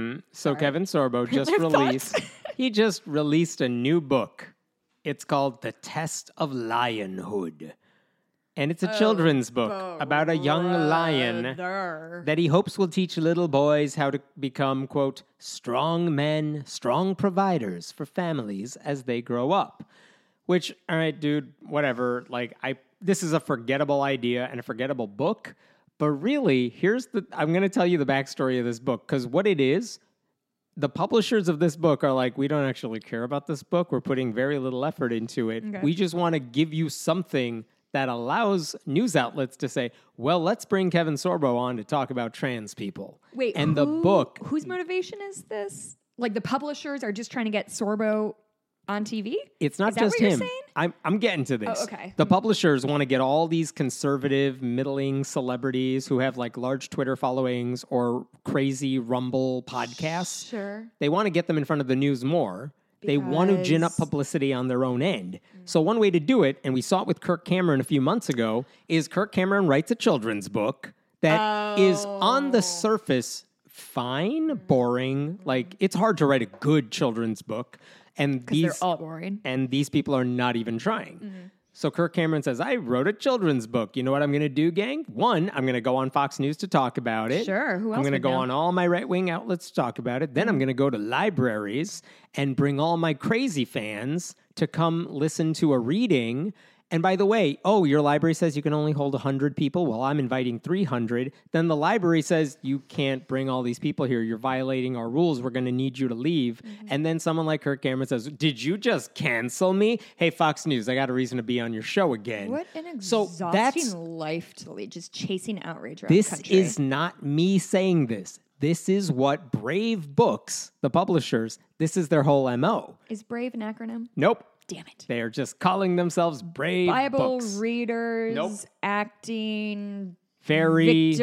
So Kevin Sorbo just Their released. thoughts? He just released a new book. It's called The Test of Lionhood. And it's a children's book about a young lion that he hopes will teach little boys how to become, quote, strong men, strong providers for families as they grow up. Which, all right, dude, whatever. Like, this is a forgettable idea and a forgettable book. But really, I'm going to tell you the backstory of this book. Because what it is, the publishers of this book are like, we don't actually care about this book. We're putting very little effort into it. Okay. We just want to give you something that allows news outlets to say, well, let's bring Kevin Sorbo on to talk about trans people. Wait, and the book... Whose motivation is this? Like, the publishers are just trying to get Sorbo on TV? It's not is that just what him. You're saying? I'm getting to this. Oh, okay. The publishers want to get all these conservative, middling celebrities who have like large Twitter followings or crazy Rumble podcasts. Sure. They want to get them in front of the news more. They want to gin up publicity on their own end. So one way to do it, and we saw it with Kirk Cameron a few months ago, is Kirk Cameron writes a children's book that is on the surface fine, boring. Like, it's hard to write a good children's book. And they're all boring. And these people are not even trying. So Kirk Cameron says, I wrote a children's book. You know what I'm going to do, gang? One, I'm going to go on Fox News to talk about it. Sure, who else I'm going to would go know? on all my right-wing outlets to talk about it. Then I'm going to go to libraries and bring all my crazy fans to come listen to a reading. And by the way, your library says you can only hold 100 people. Well, I'm inviting 300. Then the library says you can't bring all these people here. You're violating our rules. We're going to need you to leave. And then someone like Kirk Cameron says, did you just cancel me? Hey, Fox News, I got a reason to be on your show again. What an exhausting life to lead, just chasing outrage around the country. This is not me saying this. This is what Brave Books, the publishers, this is their whole MO. Is Brave an acronym? Nope. Damn it. They are just calling themselves Brave Bible Books. readers, acting, Very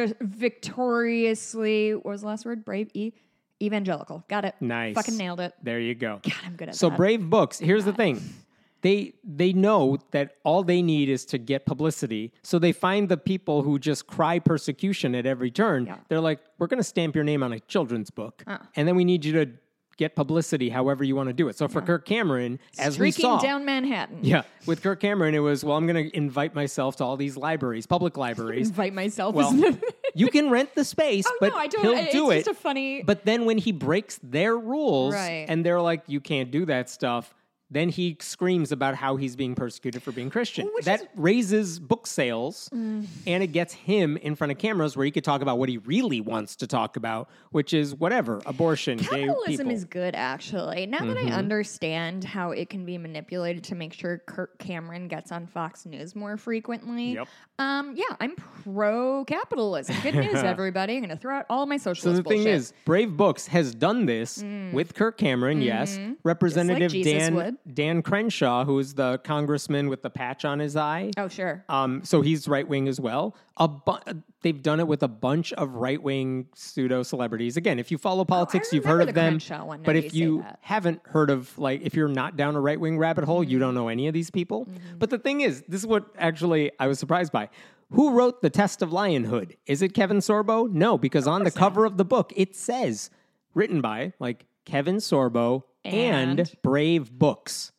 victoriously, what was the last word? Brave, evangelical. Got it. Nice. Fucking nailed it. There you go. God, I'm good at So that. Brave Books, here's the thing. They know that all they need is to get publicity. So they find the people who just cry persecution at every turn. Yeah. They're like, we're going to stamp your name on a children's book. And then we need you to get publicity however you want to do it. So for Kirk Cameron, as we Streaking saw... down Manhattan. Yeah, with Kirk Cameron, it was, well, I'm going to invite myself to all these libraries, public libraries. Invite myself. Well, you can rent the space, but no, I don't. he'll It's do it. just a funny... But then when he breaks their rules Right. and they're like, you can't do that stuff, then he screams about how he's being persecuted for being Christian. That raises book sales, and it gets him in front of cameras where he could talk about what he really wants to talk about, which is whatever, abortion, gay Capitalism people. is good, actually. Now that I understand how it can be manipulated to make sure Kirk Cameron gets on Fox News more frequently, Yep. I'm pro-capitalism. Good news, everybody. I'm going to throw out all my socialist So the thing bullshit. is, Brave Books has done this with Kirk Cameron, yes. Representative Jesus would. Dan Crenshaw, who is the congressman with the patch on his eye. Oh, sure. So he's right-wing as well. They've done it with a bunch of right-wing pseudo-celebrities. Again, if you follow politics, you've heard remember of the them. Crenshaw one, now But that if you say you that. haven't heard of, like, if you're not down a right-wing rabbit hole, you don't know any of these people. But the thing is, this is what actually I was surprised by. Who wrote The Test of Lionhood? Is it Kevin Sorbo? No, because on the cover of the book, it says, written by, like, Kevin Sorbo and Brave Books.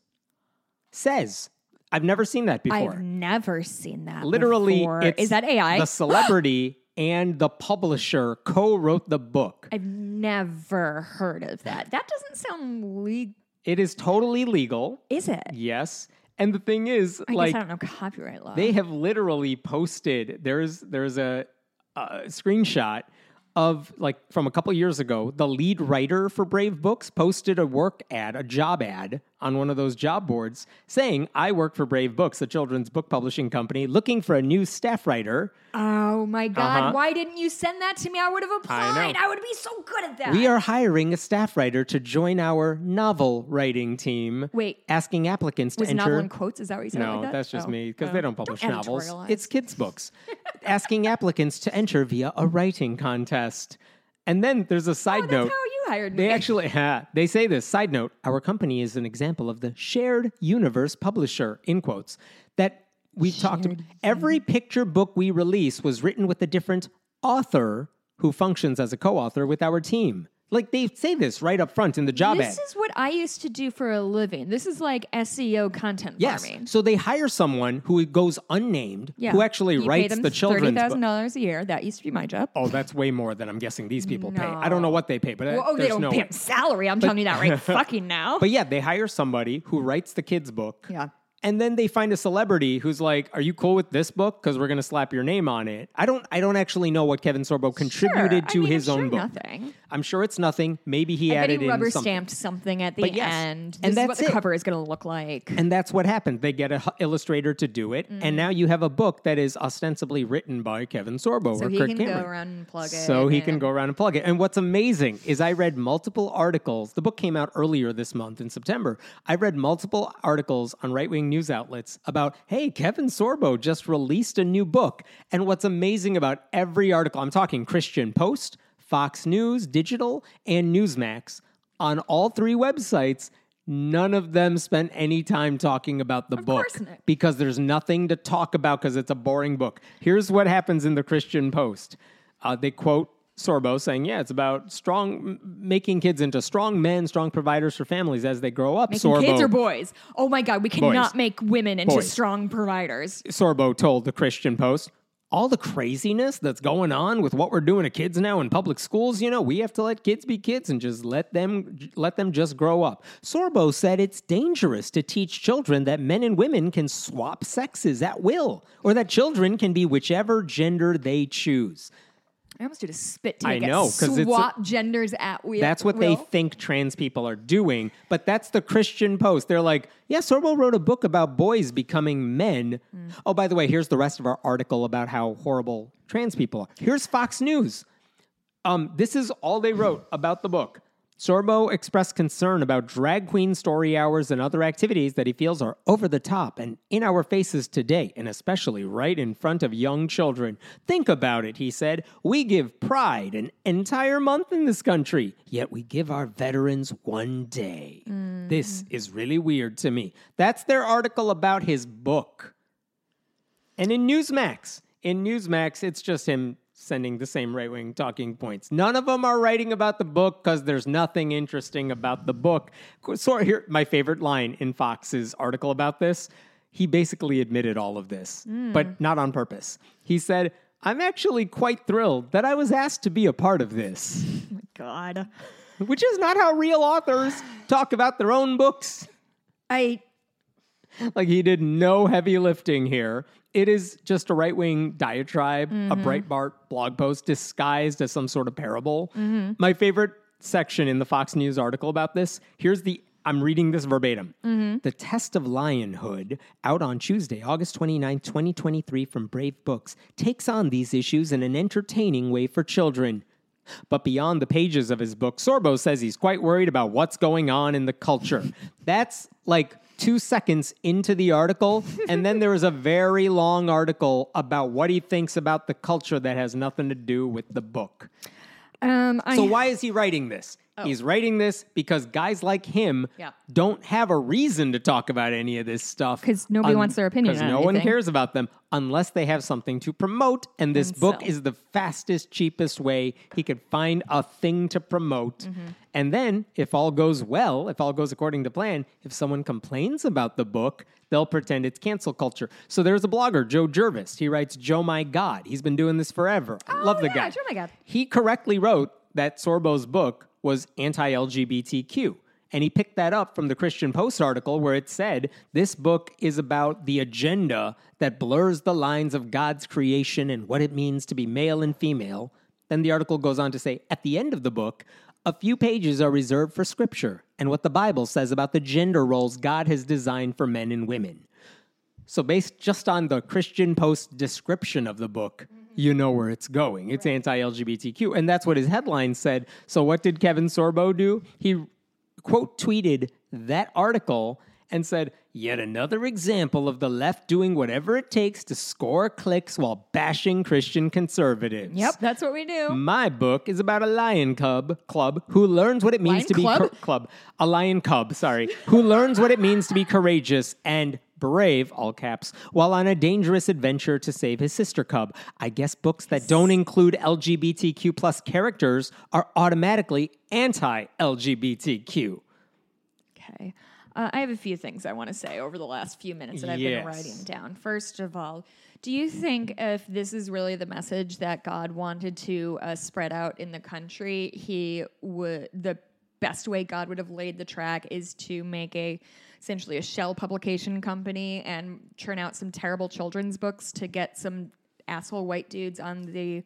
Says. I've never seen that before. I've never seen that Literally, before. it's Is that AI? the celebrity and the publisher co-wrote the book. I've never heard of that. That doesn't sound legal. It is totally legal. Is it? Yes. And the thing is, I like, guess I don't know copyright law. they have literally posted, there's a screenshot of, like, from a couple years ago, the lead writer for Brave Books posted a job ad on one of those job boards saying, I work for Brave Books, a children's book publishing company, looking for a new staff writer. Oh my God. Why didn't you send that to me? I would have applied. know. I would be so good at that. We are hiring a staff writer to join our novel writing team. Wait. Asking applicants to Was enter. novel in quotes? Is that what you said? No, like that? that's just me, because they don't publish Don't novels. editorialize. It's kids' books. Asking applicants to enter via a writing contest. And then there's a side that's note. how you hired me. They actually, they say this, side note, our company is an example of the shared universe publisher, in quotes, that we talked about. Every picture book we release was written with a different author who functions as a co-author with our team. Like, they say this right up front in the job ad. This is what I used to do for a living. This is like SEO content Yes. farming. So they hire someone who goes unnamed, Yeah. who actually You pay writes them the children's book. $30,000 a year. That used to be my job. Oh, that's way more than I'm guessing these people pay. I don't know what they pay, but Well, they there's don't no pay way. him salary. I'm telling you that right fucking now. But yeah, they hire somebody who writes the kids' book. Yeah. And then they find a celebrity who's like, "Are you cool with this book? Because we're going to slap your name on it." I don't actually know what Kevin Sorbo contributed to his own book. Nothing. I'm sure it's nothing. Maybe he I bet added he in rubber something. stamped something at the But yes, end. and This is what that's the it. cover is going to look like. And that's what happened. They get an illustrator to do it, and now you have a book that is ostensibly written by Kevin Sorbo So or he Kirk can Cameron. go around and plug it. So he can and- go around and plug it. And what's amazing is I read multiple articles. The book came out earlier this month in September. I read multiple articles on right-wing news outlets about, hey, Kevin Sorbo just released a new book. And what's amazing about every article, I'm talking Christian Post, Fox News, Digital, and Newsmax, on all three websites, none of them spent any time talking about the book course not. because there's nothing to talk about because it's a boring book. Here's what happens in the Christian Post. They quote Sorbo saying, yeah, it's about making kids into strong men, strong providers for families as they grow up. Making kids or boys? Oh my God, we cannot make women into Boys. strong providers. Sorbo told the Christian Post, all the craziness that's going on with what we're doing to kids now in public schools, we have to let kids be kids and just let them just grow up. Sorbo said it's dangerous to teach children that men and women can swap sexes at will, or that children can be whichever gender they choose. I almost did a spit I take. know, 'cause it's swap genders at will. That's what they think trans people are doing, but that's the Christian Post. They're like, yeah, Sorbo wrote a book about boys becoming men. Oh, by the way, here's the rest of our article about how horrible trans people are. Here's Fox News. This is all they wrote about the book. Sorbo expressed concern about drag queen story hours and other activities that he feels are over the top and in our faces today, and especially right in front of young children. Think about it, he said. We give Pride an entire month in this country, yet we give our veterans one day. This is really weird to me. That's their article about his book. And in Newsmax, it's just him sending the same right-wing talking points. None of them are writing about the book because there's nothing interesting about the book. So here, my favorite line in Fox's article about this, he basically admitted all of this, but not on purpose. He said, I'm actually quite thrilled that I was asked to be a part of this. God. Which is not how real authors talk about their own books. Like, he did no heavy lifting here. It is just a right-wing diatribe, a Breitbart blog post disguised as some sort of parable. My favorite section in the Fox News article about this, I'm reading this verbatim. The Test of Lionhood, out on Tuesday, August 29, 2023, from Brave Books, takes on these issues in an entertaining way for children. But beyond the pages of his book, Sorbo says he's quite worried about what's going on in the culture. That's like 2 seconds into the article, and then there is a very long article about what he thinks about the culture that has nothing to do with the book. So why is he writing this? He's writing this because guys like him don't have a reason to talk about any of this stuff. Because nobody wants their opinion on Because no one anything. cares about them unless they have something to promote. And this book is the fastest, cheapest way he could find a thing to promote. And then, if all goes well, if all goes according to plan, if someone complains about the book, they'll pretend it's cancel culture. So there's a blogger, Joe Jervis. He writes, Joe My God. He's been doing this forever. I love the guy. Joe My God. He correctly wrote that Sorbo's book was anti-LGBTQ. And he picked that up from the Christian Post article where it said, this book is about the agenda that blurs the lines of God's creation and what it means to be male and female. Then the article goes on to say, at the end of the book, A few pages are reserved for scripture and what the Bible says about the gender roles God has designed for men and women. So based just on the Christian Post description of the book, you know where it's going. It's anti-LGBTQ. And that's what his headline said. So what did Kevin Sorbo do? He, quote, tweeted that article and said, yet another example of the left doing whatever it takes to score clicks while bashing Christian conservatives. Yep, that's what we do. My book is about a lion club who learns what it means to be a lion cub, who learns what it means to be courageous and brave, all caps, while on a dangerous adventure to save his sister cub. I guess books that don't include LGBTQ plus characters are automatically anti-LGBTQ. Okay. I have a few things I want to say over the last few minutes that I've been writing down. First of all, do you think if this is really the message that God wanted to spread out in the country, the best way God would have laid the track is to make essentially a shell publication company and churn out some terrible children's books to get some asshole white dudes on the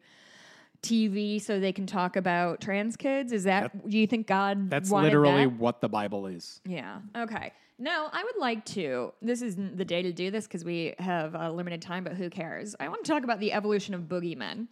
TV so they can talk about trans kids? Do you think God That's wanted literally that? what the Bible is. Yeah. Okay. No, I would like to. This isn't the day to do this because we have limited time, but who cares? I want to talk about the evolution of boogeymen.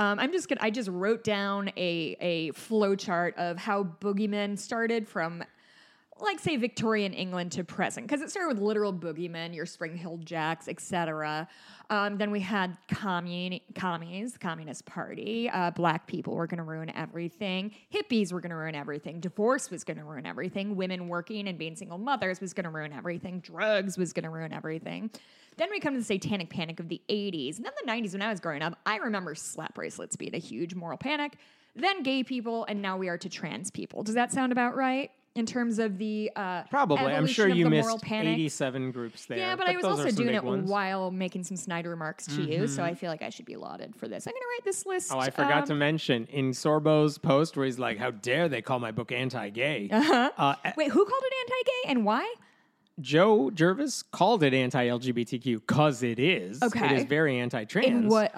I just wrote down a flow chart of how boogeymen started from, like, say, Victorian England to present, because it started with literal boogeymen, your Spring Hill Jacks, etc. Then we had commies, Communist Party. Black people were going to ruin everything. Hippies were going to ruin everything. Divorce was going to ruin everything. Women working and being single mothers was going to ruin everything. Drugs was going to ruin everything. Then we come to the Satanic Panic of the 80s. And then the 90s, when I was growing up, I remember slap bracelets being a huge moral panic. Then gay people, and now we are to trans people. Does that sound about right? In terms of the probably, I'm sure you missed panic. 87 groups there. Yeah, but I was also doing it ones. while making some snide remarks to you, so I feel like I should be lauded for this. I'm going to write this list. Oh, I forgot to mention in Sorbo's post where he's like, "How dare they call my book anti-gay?" Wait, who called it anti-gay and why? Joe Jervis called it anti-LGBTQ because it is. Okay, it is very anti-trans. And what?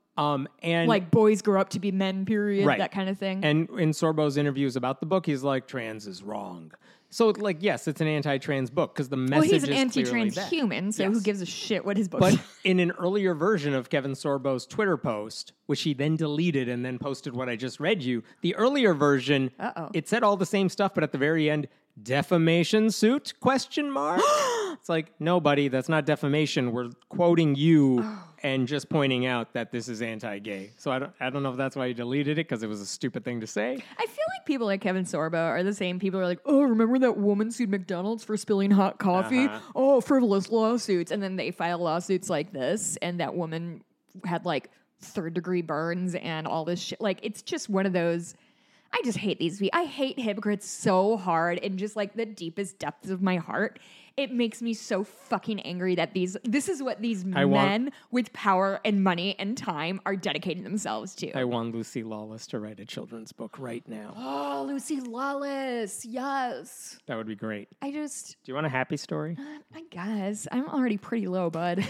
And like boys grow up to be men, period, right. That kind of thing. And in Sorbo's interviews about the book, he's like, trans is wrong. So, like, yes, it's an anti-trans book because the message he's an is anti-trans clearly human, so yes. Who gives a shit what his book But is? in an earlier version of Kevin Sorbo's Twitter post, which he then deleted and then posted what I just read you, the earlier version, it said all the same stuff, but at the very end, defamation suit, ? It's like, no, buddy, that's not defamation. We're quoting you and just pointing out that this is anti-gay. So I don't know if that's why he deleted it, because it was a stupid thing to say. I feel like people like Kevin Sorbo are the same people who are like, oh, remember that woman sued McDonald's for spilling hot coffee? Oh, frivolous lawsuits. And then they file lawsuits like this, and that woman had like 3rd-degree burns and all this shit. Like, it's just one of those... I just hate these people. I hate hypocrites so hard in just like the deepest depths of my heart. It makes me so fucking angry that this is what these men with power and money and time are dedicating themselves to. I want Lucy Lawless to write a children's book right now. Oh, Lucy Lawless. Yes. That would be great. Do you want a happy story? I guess. I'm already pretty low, bud.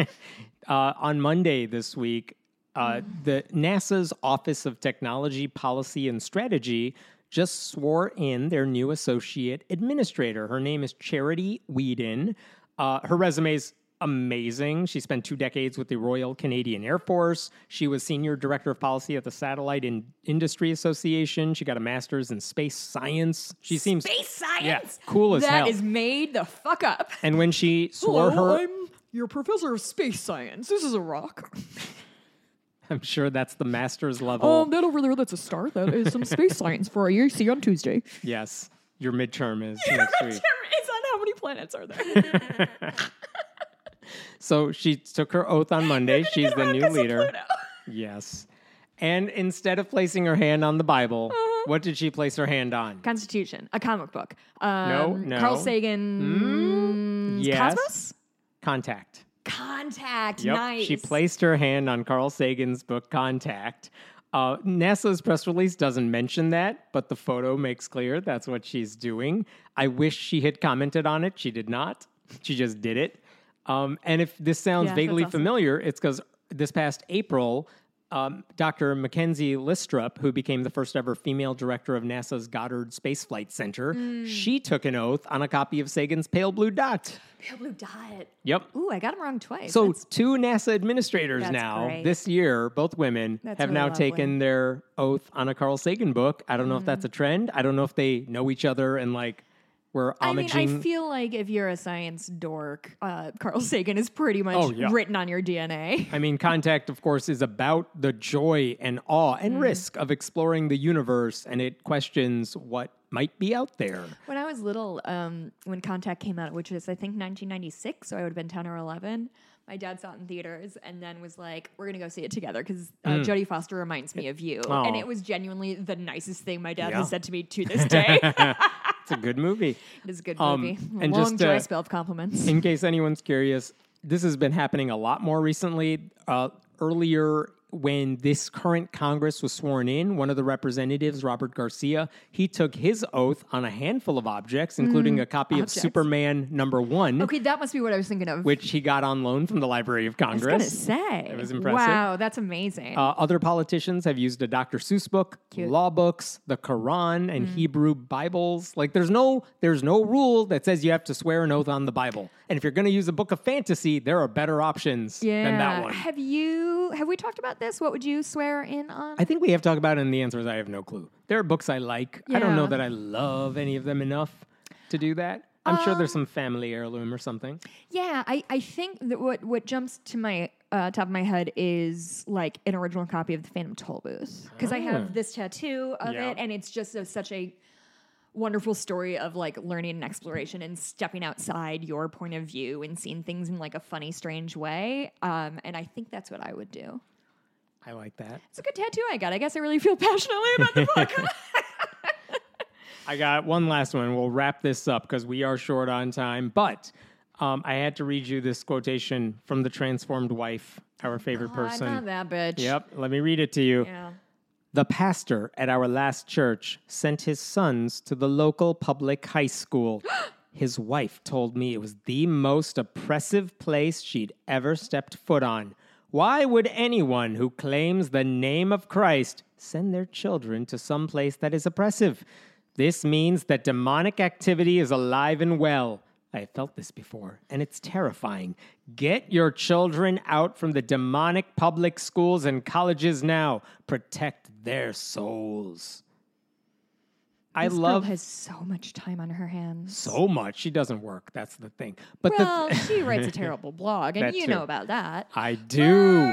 On Monday this week, the NASA's Office of Technology, Policy, and Strategy just swore in their new associate administrator. Her name is Charity Whedon. Her resume is amazing. She spent 2 decades with the Royal Canadian Air Force. She was senior director of policy at the Satellite Industry Association. She got a master's in space science. She seems space science, cool as hell. That is made the fuck up. And when she swore I'm your professor of space science. This is a rock. I'm sure that's the master's level. That over there, that's a star. That is some space science for you. See you on Tuesday. Yes. Your midterm is next week. Is on how many planets are there? So she took her oath on Monday. She's the new leader. Yes. And instead of placing her hand on the Bible, what did she place her hand on? Constitution, a comic book. No. Carl Sagan. Yes. Cosmos? Contact. Yep. Nice. She placed her hand on Carl Sagan's book, Contact. NASA's press release doesn't mention that, but the photo makes clear that's what she's doing. I wish she had commented on it. She did not. She just did it. And if this sounds vaguely familiar, it's because this past April, Dr. Mackenzie Listrup, who became the first ever female director of NASA's Goddard Space Flight Center, she took an oath on a copy of Sagan's Pale Blue Dot. Pale Blue Dot. Yep. Ooh, I got him wrong twice. So two NASA administrators That's now great. this year, both women, That's have really now lovely. taken their oath on a Carl Sagan book. I don't know if that's a trend. I don't know if they know each other and like we're homaging. I feel like if you're a science dork, Carl Sagan is pretty much Oh, yeah. written on your DNA. I mean, Contact, of course, is about the joy and awe and risk of exploring the universe, and it questions what might be out there. When I was little, when Contact came out, which was, I think, 1996, so I would have been 10 or 11, my dad saw it in theaters and then was like, we're going to go see it together because Jodie Foster reminds me of you. Oh. And it was genuinely the nicest thing my dad Yeah. has said to me to this day. It's a good movie. It is a good movie. and Long, just, dry spell of compliments. In case anyone's curious, this has been happening a lot more recently. Earlier, when this current Congress was sworn in, one of the representatives, Robert Garcia, he took his oath on a handful of objects, including a copy objects. of Superman #1, Okay, that must be what I was thinking of. which he got on loan from the Library of I was Congress. going to say. It was impressive. Wow, that's amazing. Other politicians have used a Dr. Seuss book, Cute. law books, the Quran, and Hebrew Bibles. Like there's no rule that says you have to swear an oath on the Bible. And if you're going to use a book of fantasy, there are better options than that one. Have we talked about this? What would you swear in on? I think we have talked about it, and the answer is I have no clue. There are books I like. I don't know Yeah. that I love any of them enough to do that. I'm sure there's some family heirloom or something. Yeah, I think that what jumps to my top of my head is like an original copy of the Phantom Toll Booth because I have this tattoo of Yeah. it, and it's just such a wonderful story of like learning and exploration and stepping outside your point of view and seeing things in like a funny, strange way. And I think that's what I would do. I like that. It's a good tattoo I got. I guess I really feel passionately about the book. I got one last one. We'll wrap this up because we are short on time. But I had to read you this quotation from the transformed wife, our favorite person. Not that bitch. Yep. Let me read it to you. Yeah. The pastor at our last church sent his sons to the local public high school. His wife told me it was the most oppressive place she'd ever stepped foot on. Why would anyone who claims the name of Christ send their children to some place that is oppressive? This means that demonic activity is alive and well. I have felt this before, and it's terrifying. Get your children out from the demonic public schools and colleges now. Protect their souls. This girl love has so much time on her hands. so much. She doesn't work. That's the thing. But Well, she writes a terrible blog, and That you too. know about that. I do.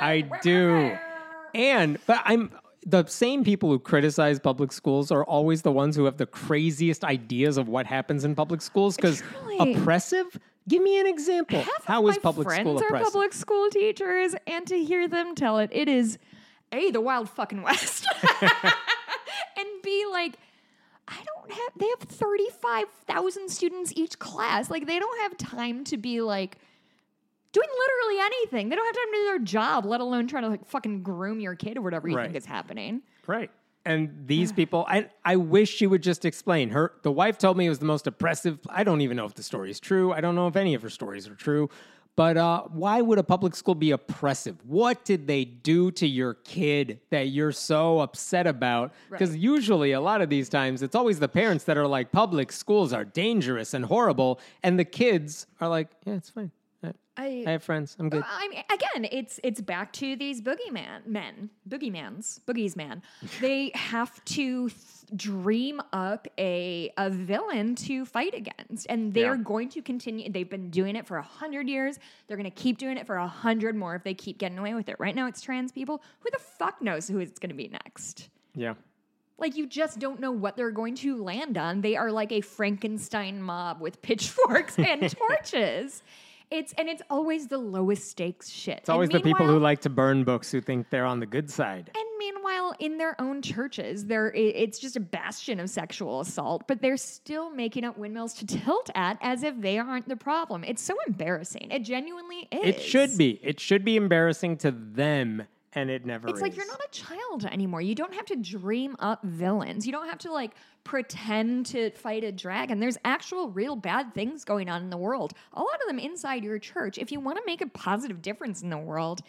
But I'm the same people who criticize public schools are always the ones who have the craziest ideas of what happens in public schools because Truly. oppressive. Give me an example. Half How of is my public friends school are oppressive? public school teachers, and to hear them tell it, it is A, the wild fucking West, and B, like, they have 35,000 students each class. Like, they don't have time to be, like, doing literally anything. They don't have time to do their job, let alone trying to, like, fucking groom your kid or whatever you Right. think is happening. Right. And these people, I wish she would just explain. The wife told me it was the most oppressive. I don't even know if the story is true. I don't know if any of her stories are true. But why would a public school be oppressive? What did they do to your kid that you're so upset about? Because usually, a lot of these times, it's always the parents that are like, public schools are dangerous and horrible. And the kids are like, yeah, it's fine. I have friends. I'm good. I mean, again, it's back to these boogies, man. They have to dream up a villain to fight against, and they're going to continue. They've been doing it for 100 years. They're going to keep doing it for 100 more if they keep getting away with it. Right now, it's trans people. Who the fuck knows who it's going to be next? Yeah. Like, you just don't know what they're going to land on. They are like a Frankenstein mob with pitchforks and torches. It's always the lowest stakes shit. It's always the people who like to burn books who think they're on the good side. And meanwhile, in their own churches, it's just a bastion of sexual assault, but they're still making up windmills to tilt at as if they aren't the problem. It's so embarrassing. It genuinely is. It should be. It should be embarrassing to them, and it never is. It's like you're not a child anymore. You don't have to dream up villains. You don't have to like pretend to fight a dragon. There's actual real bad things going on in the world. A lot of them inside your church. If you want to make a positive difference in the world,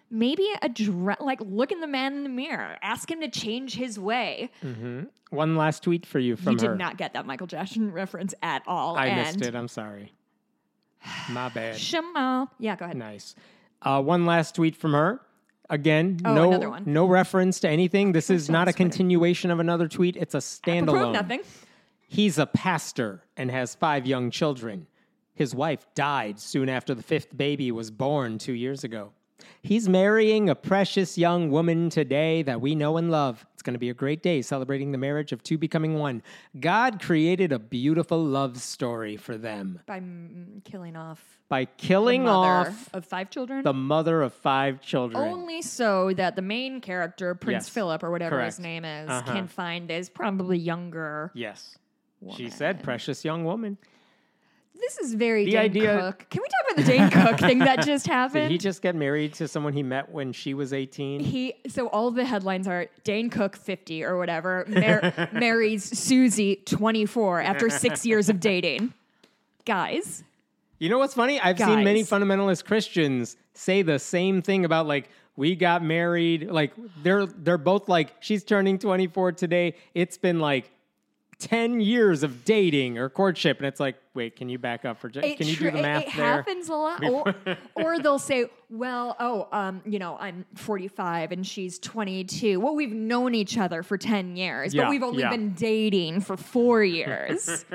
maybe look in the man in the mirror, ask him to change his way. One last tweet for you from You her. did not get that Michael Jackson reference at all. I missed it. I'm sorry. My bad. Shema. Yeah, go ahead. Nice. One last tweet from her. Again, another one. no reference to anything. This is not a continuation of another tweet. It's a standalone. Nothing. He's a pastor and has 5 young children. His wife died soon after the 5th baby was born 2 years ago. He's marrying a precious young woman today that we know and love. It's going to be a great day celebrating the marriage of 2 becoming 1. God created a beautiful love story for them. By killing off The mother of 5 children? The mother of 5 children. Only so that the main character, Prince Yes. Philip, or whatever Correct. his name is, can find his probably younger. Yes. She said precious young woman. This is very The Dane idea- Cook. Can we talk about the Dane Cook thing that just happened? Did he just get married to someone he met when she was 18? So all of the headlines are Dane Cook 50 or whatever marries Susie 24 after 6 years of dating. Guys, You know what's funny? I've seen many fundamentalist Christians say the same thing about like we got married. Like they're both like she's turning 24 today. It's been like 10 years of dating or courtship, and it's like, wait, can you back up for? Can you do the math it there? happens a lot. Or they'll say, well, I'm 45 and she's 22. Well, we've known each other for 10 years, but we've only been dating for 4 years.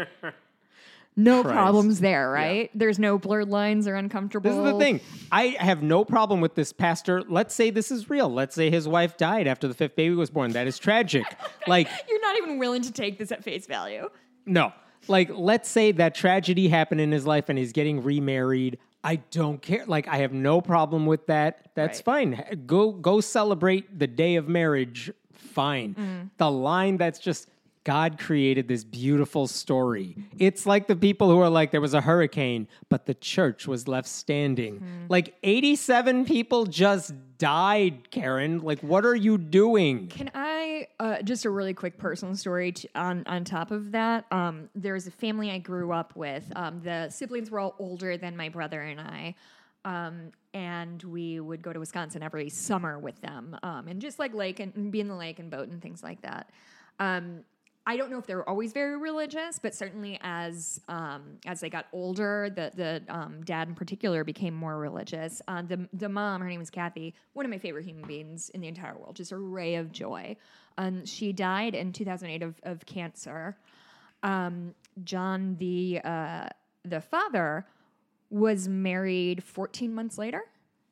No problems there, right? Yeah. There's no blurred lines or uncomfortable. This is the thing. I have no problem with this pastor. Let's say this is real. Let's say his wife died after the 5th baby was born. That is tragic. Like, you're not even willing to take this at face value. No. Like, let's say that tragedy happened in his life and he's getting remarried. I don't care. Like, I have no problem with that. That's fine. Go celebrate the day of marriage. Fine. The line that's just God created this beautiful story. It's like the people who are like, there was a hurricane, but the church was left standing. Like 87 people just died, Karen. Like, what are you doing? Can I, just a really quick personal story on top of that. There's a family I grew up with. The siblings were all older than my brother and I. And we would go to Wisconsin every summer with them. And just like lake and be in the lake and boat and things like that. I don't know if they were always very religious, but certainly as they got older, the dad in particular became more religious. The mom, her name was Kathy, one of my favorite human beings in the entire world, just a ray of joy. She died in 2008 of cancer. John, the father, was married 14 months later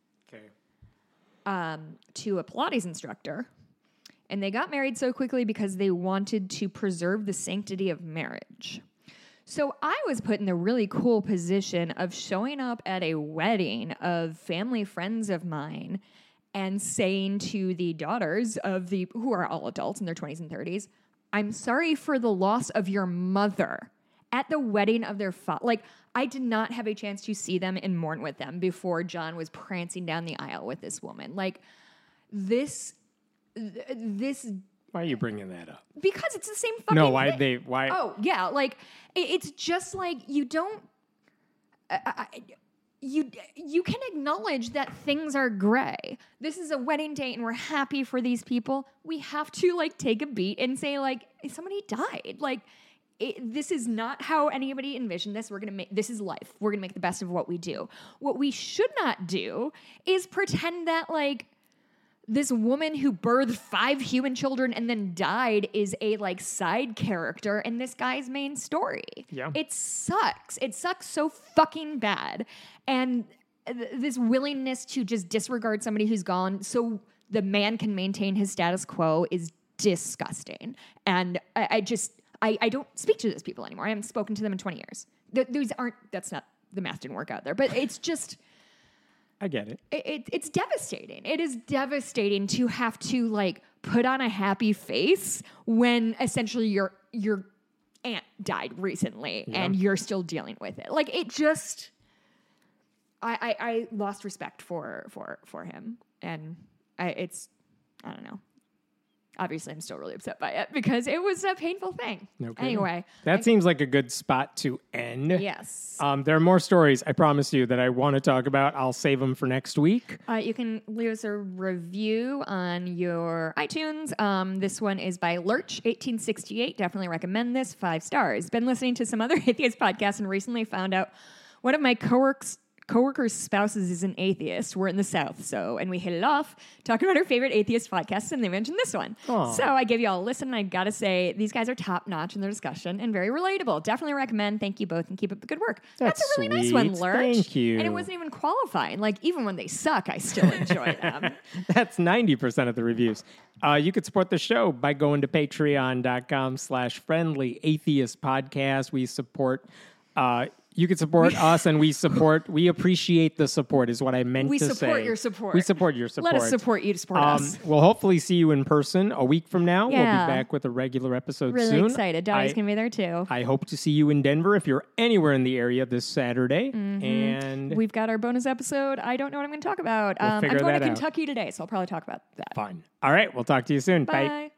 to a Pilates instructor. And they got married so quickly because they wanted to preserve the sanctity of marriage. So I was put in the really cool position of showing up at a wedding of family friends of mine and saying to the daughters who are all adults in their 20s and 30s, I'm sorry for the loss of your mother at the wedding of their father. Like, I did not have a chance to see them and mourn with them before John was prancing down the aisle with this woman. Like, this. Why are you bringing that up? Because it's the same fucking thing. Why? Oh, yeah. Like, it's just like you don't... You can acknowledge that things are gray. This is a wedding date and we're happy for these people. We have to, like, take a beat and say, like, somebody died. Like, this is not how anybody envisioned this. This is life. We're going to make the best of what we do. What we should not do is pretend that, like, this woman who birthed 5 human children and then died is a like side character in this guy's main story. Yeah. It sucks. It sucks so fucking bad. And this willingness to just disregard somebody who's gone so the man can maintain his status quo is disgusting. And I don't speak to those people anymore. I haven't spoken to them in 20 years. That's not, the math didn't work out there, but it's just... I get it. It's devastating. It is devastating to have to like put on a happy face when essentially your aunt died recently and you're still dealing with it. Like it just, I lost respect for him, and I don't know. obviously I'm still really upset by it because it was a painful thing. No kidding. Anyway. That seems like a good spot to end. Yes. There are more stories, I promise you, that I want to talk about. I'll save them for next week. You can leave us a review on your iTunes. This one is by Lurch1868. Definitely recommend this. 5 stars. Been listening to some other atheist podcasts and recently found out one of my coworkers' spouses is an atheist. We're in the South, and we hit it off talking about our favorite atheist podcasts, and they mentioned this one. Aww. So I give you all a listen, and I gotta say, these guys are top notch in their discussion and very relatable. Definitely recommend. Thank you both, and keep up the good work. That's a really nice one, sweet. Lurch. Thank you. And it wasn't even qualifying. Like, even when they suck, I still enjoy them. That's 90% of the reviews. You could support the show by going to patreon.com/friendly atheist podcast. We support, you can support us, and we appreciate the support is what I meant to say. We support your support. We support your support. Let us support you to support us. We'll hopefully see you in person a week from now. Yeah. We'll be back with a regular episode Really soon. excited. Dottie's going to be there too. I hope to see you in Denver if you're anywhere in the area this Saturday. And We've got our bonus episode. I don't know what I'm going to talk about. We'll I'm figure going that to out. Kentucky today, so I'll probably talk about that. fun. All right. We'll talk to you soon. Bye.